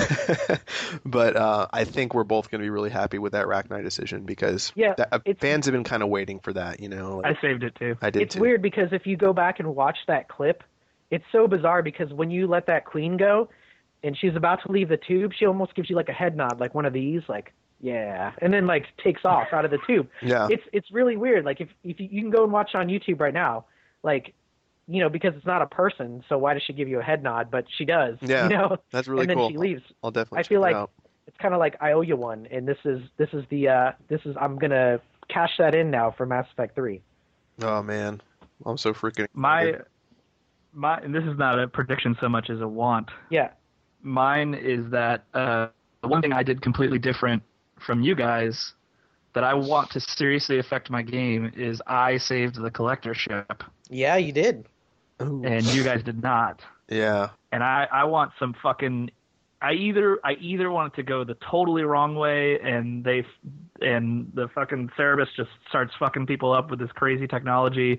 but uh, I think we're both going to be really happy with that Rachni decision because Yeah, that, uh, it's- fans have been kind of waiting for that. You know, like, I saved it too. I did It's too. weird because if you go back and watch that clip, it's so bizarre because when you let that queen go and she's about to leave the tube, she almost gives you like a head nod, like one of these, like, yeah, and then like takes off out of the tube. Yeah. It's it's really weird. Like if if you, you can go and watch on YouTube right now, like, you know, because it's not a person, so why does she give you a head nod? But she does. Yeah, You know? that's really and then cool. she leaves. I'll definitely. I feel check it like out. it's kind of like I owe you one, and this is this is the uh this is I'm gonna cash that in now for Mass Effect three. Oh man, I'm so freaking. My excited. my and this is not a prediction so much as a want. Yeah. Mine is that uh, the one thing I did completely different from you guys that I want to seriously affect my game is I saved the collector ship Yeah, you did. Ooh. and you guys did not. Yeah. And I, I want some fucking I either I either want it to go the totally wrong way and they and the fucking Cerebus just starts fucking people up with this crazy technology,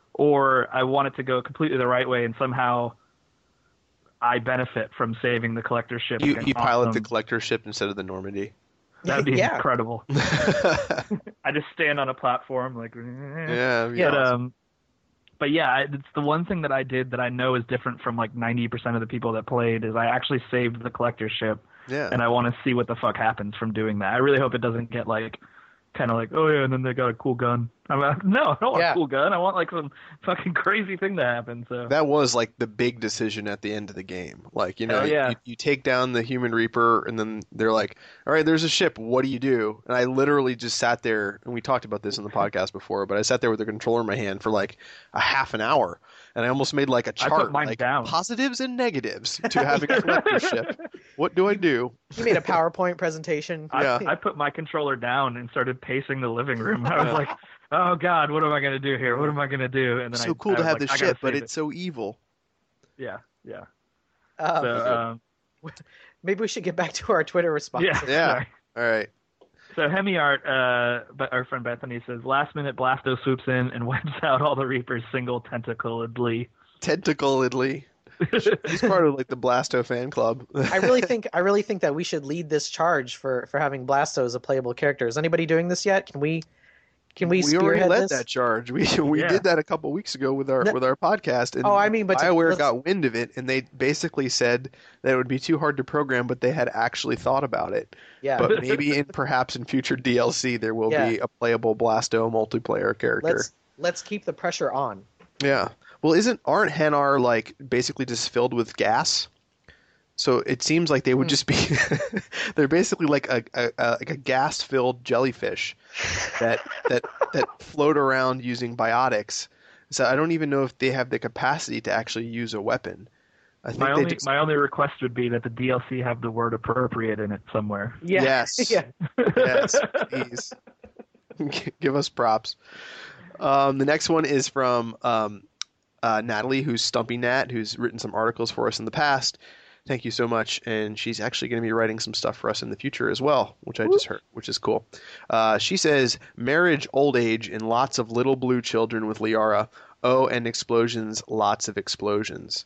or I want it to go completely the right way and somehow I benefit from saving the collector ship. You and you pilot the awesome. collector ship instead of the Normandy. That'd be Yeah. incredible. yeah. I just stand on a platform like it'd be But awesome. um, but yeah, I- it's the one thing that I did that I know is different from like ninety percent of the people that played is I actually saved the collector ship, yeah. and I want to see what the fuck happens from doing that. I really hope it doesn't get like kind of like, oh yeah, and then they got a cool gun. I'm like, no, I don't want Yeah. a cool gun. I want like some fucking crazy thing to happen. So That was like the big decision at the end of the game. Like, you know, Hell yeah. you, you take down the human Reaper and then they're like, all right, there's a ship. What do you do? And I literally just sat there, and we talked about this in the podcast before, but I sat there with the controller in my hand for like a half an hour. And I almost made like a I put chart, mine like down. positives and negatives to having a collector ship. What do I do? You made a PowerPoint presentation. I, Yeah. I put my controller down and started pacing the living room. I was like, oh god, what am I gonna do here? What am I gonna do? And then So I, cool I to was have like, this I gotta ship, but save it's so evil. it. yeah, yeah. Um, So um, maybe we should get back to our Twitter response. yeah, Yeah. sorry. All right. So Hemiart, uh, but our friend Bethany says, last minute Blasto swoops in and wipes out all the Reapers single tentacledly. Tentacledly. He's part of like the Blasto fan club. I really think I really think that we should lead this charge for, for having Blasto as a playable character. Is anybody doing this yet? Can we Can we we already spearhead led this? that charge. We we Yeah. did that a couple weeks ago with our No- with our podcast. And Oh, I mean, but to- BioWare let's- got wind of it, and they basically said that it would be too hard to program, but they had actually thought about it. Yeah. But maybe in perhaps in future D L C there will Yeah. be a playable Blasto multiplayer character. let's let's keep the pressure on. Yeah. Well, isn't aren't Hanar like basically just filled with gas? So it seems like they would Hmm. just be they're basically like a, a, a like a gas filled jellyfish that that that float around using biotics. So I don't even know if they have the capacity to actually use a weapon. I think My they only just, my only request would be that the D L C have the word appropriate in it somewhere. Yeah. Yes. yeah. Yes, please. Give us props. Um, the next one is from um, uh, Natalie, who's Stumpy Nat, who's written some articles for us in the past. Thank you so much. And she's actually going to be writing some stuff for us in the future as well, which I just heard, which is cool. Uh, she says, marriage, old age, and lots of little blue children with Liara. Oh, and explosions, lots of explosions.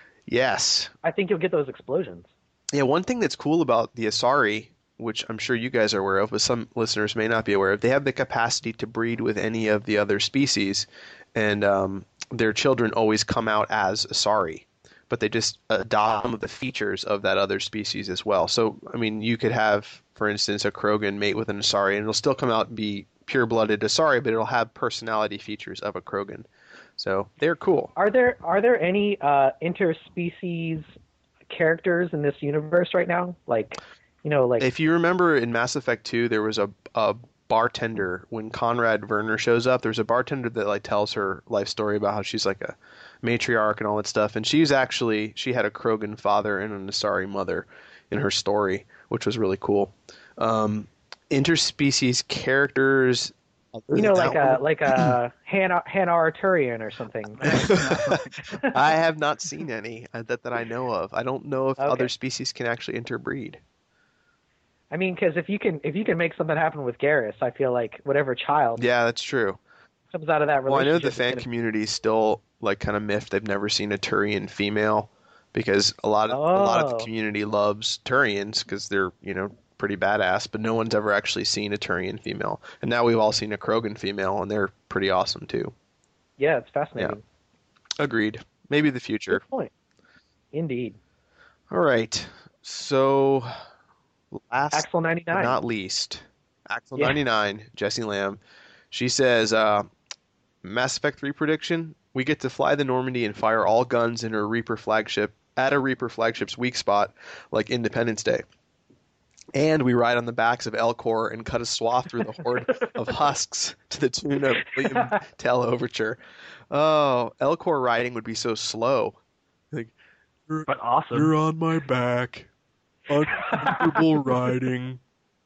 Yes. I think you'll get those explosions. Yeah, one thing that's cool about the Asari, which I'm sure you guys are aware of, but some listeners may not be aware of, they have the capacity to breed with any of the other species, and um, their children always come out as Asari, but they just adopt some of the features of that other species as well. So, I mean, you could have, for instance, a Krogan mate with an Asari, and it'll still come out and be pure-blooded Asari, but it'll have personality features of a Krogan. So they're cool. Are there are there any uh, interspecies characters in this universe right now? Like, you know, like If you remember in Mass Effect two, there was a, a bartender when Conrad Werner shows up. There's a bartender that like tells her life story about how she's like a matriarch and all that stuff. And she's actually she had a Krogan father and an Asari mother in her story, which was really cool. Um, interspecies characters. you know, that like a one- like a Hannah Hannah Arturian or something. I have not seen any uh, that that I know of. I don't know if Okay. other species can actually interbreed. I mean, because if you can if you can make something happen with Garrus, I feel like whatever child Yeah, that's true. comes out of that Well, I know relationship. the is fan gonna- community is still like kind of miffed. They've never seen a Turian female because a lot of a lot of Oh. the community loves Turians because they're you know pretty badass, but no one's ever actually seen a Turian female. And now we've all seen a Krogan female, and they're pretty awesome too. Yeah, it's fascinating. Agreed. Maybe the future. Good point. Indeed. All right. So last Axel ninety but nine. not least, Axel Yeah. ninety-nine, Jesse Lamb. She says, uh, Mass Effect three prediction, we get to fly the Normandy and fire all guns in a Reaper flagship at a Reaper flagship's weak spot, like Independence Day. And we ride on the backs of Elcor and cut a swath through the horde of husks to the tune of William Tell Overture. Oh, Elcor riding would be so slow. Like, But awesome. on my back. Uncomfortable riding.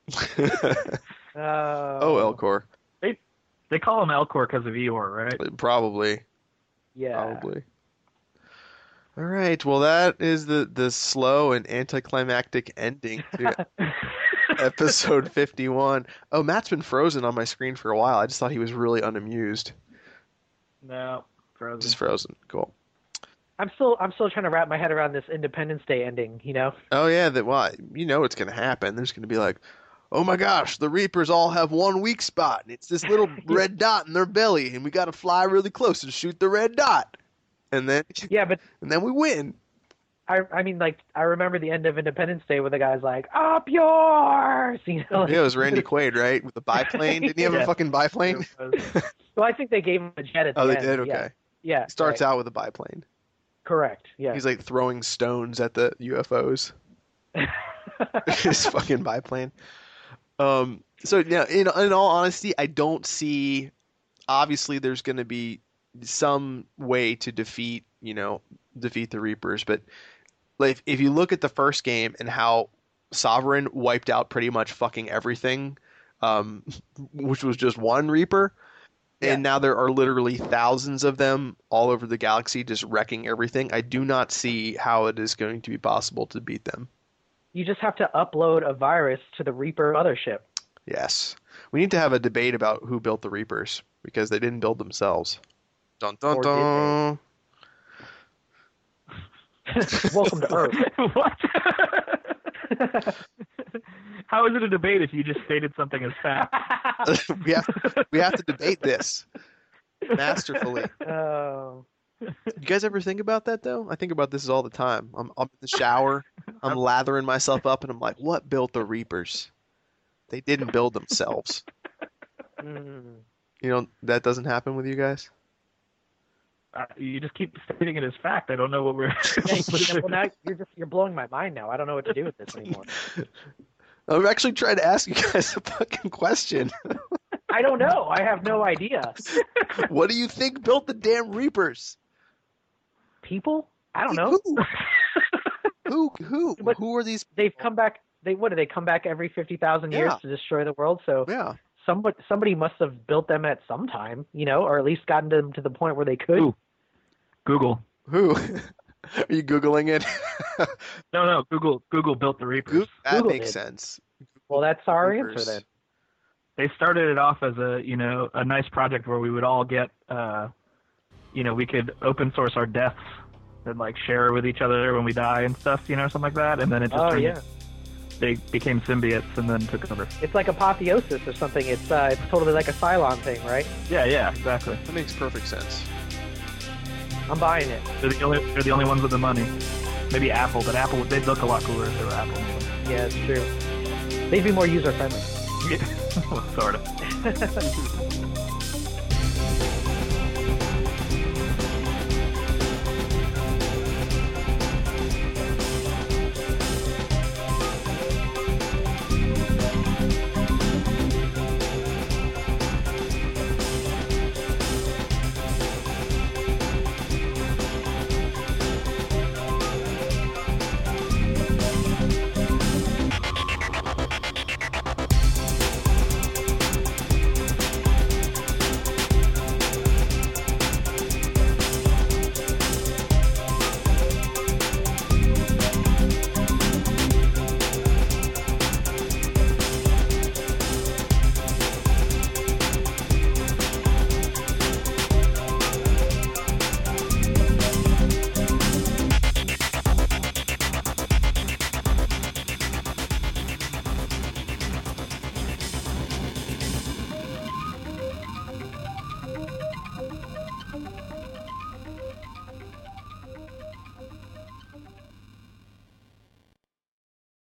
Uh, Oh, Elcor. They call him Elcor because of Eeyore, right? Probably. yeah. Probably. All right. Well, that is the, the slow and anticlimactic ending to episode fifty-one. Oh, Matt's been frozen on my screen for a while. I just thought he was really unamused. No, frozen. Just frozen. Cool. I'm still I'm still trying to wrap my head around this Independence Day ending. You know. Oh, yeah. That well, you know what's going to happen. There's going to be like, oh my gosh, the Reapers all have one weak spot, and it's this little red dot in their belly, and we got to fly really close and shoot the red dot. And then, Yeah, but and then we win. I I mean like I remember the end of Independence Day where the guy's like up yours. You know. Like, Yeah, it was Randy Quaid, right? With the biplane. Didn't he have a Yeah. fucking biplane? Well, I think they gave him a jet at the Oh, they end. did? Okay. Yeah. Yeah. He starts right. out with a biplane. Correct. Yeah. He's like throwing stones at the U F Os. His fucking biplane. Um. So yeah, in in all honesty, I don't see. Obviously, there's going to be some way to defeat, you know, defeat the Reapers. But like, if you look at the first game and how Sovereign wiped out pretty much fucking everything, um, which was just one Reaper. Yeah. And now there are literally thousands of them all over the galaxy just wrecking everything. I do not see how it is going to be possible to beat them. You just have to upload a virus to the Reaper mothership. Yes. We need to have a debate about who built the Reapers, because they didn't build themselves. Dun dun Or did dun. Welcome to Earth. What? How is it a debate if you just stated something as fact? we have we have to debate this masterfully. Oh. You guys ever think about that though? I think about this all the time. I'm, I'm in the shower, I'm lathering myself up, and I'm like, "What built the Reapers? They didn't build themselves." Mm. You know that doesn't happen with you guys. Uh, you just keep stating it as fact. I don't know what we're. Yeah, well, now you're just you're blowing my mind now. I don't know what to do with this anymore. I'm actually trying to ask you guys a fucking question. I don't know. I have no idea. What do you think built the damn Reapers? People? I don't know. Who? Who? Who? But Who are these? They've come back. They what do they come back every fifty thousand years Yeah. to destroy the world? So Yeah. somebody somebody must have built them at some time, you know, or at least gotten them to the point where they could. Ooh. Google. Who? Are you googling it? No, no. Google. Google built the Reapers. Goog- that Google makes did. sense. Well, that's our Reapers. answer then. They started it off as a you know a nice project where we would all get uh, you know we could open source our deaths and like share with each other when we die and stuff, you know, something like that. And then it just Oh turned- yeah, they became symbiotes and then took over. it's like apotheosis or something. It's uh, it's totally like a Cylon thing, right? Yeah, yeah, exactly. That makes perfect sense. I'm buying it. They're the only they're the only ones with the money. Maybe Apple, but Apple they'd look a lot cooler if they were Apple. Yeah, it's true. They'd be more user friendly. Yeah, sort of.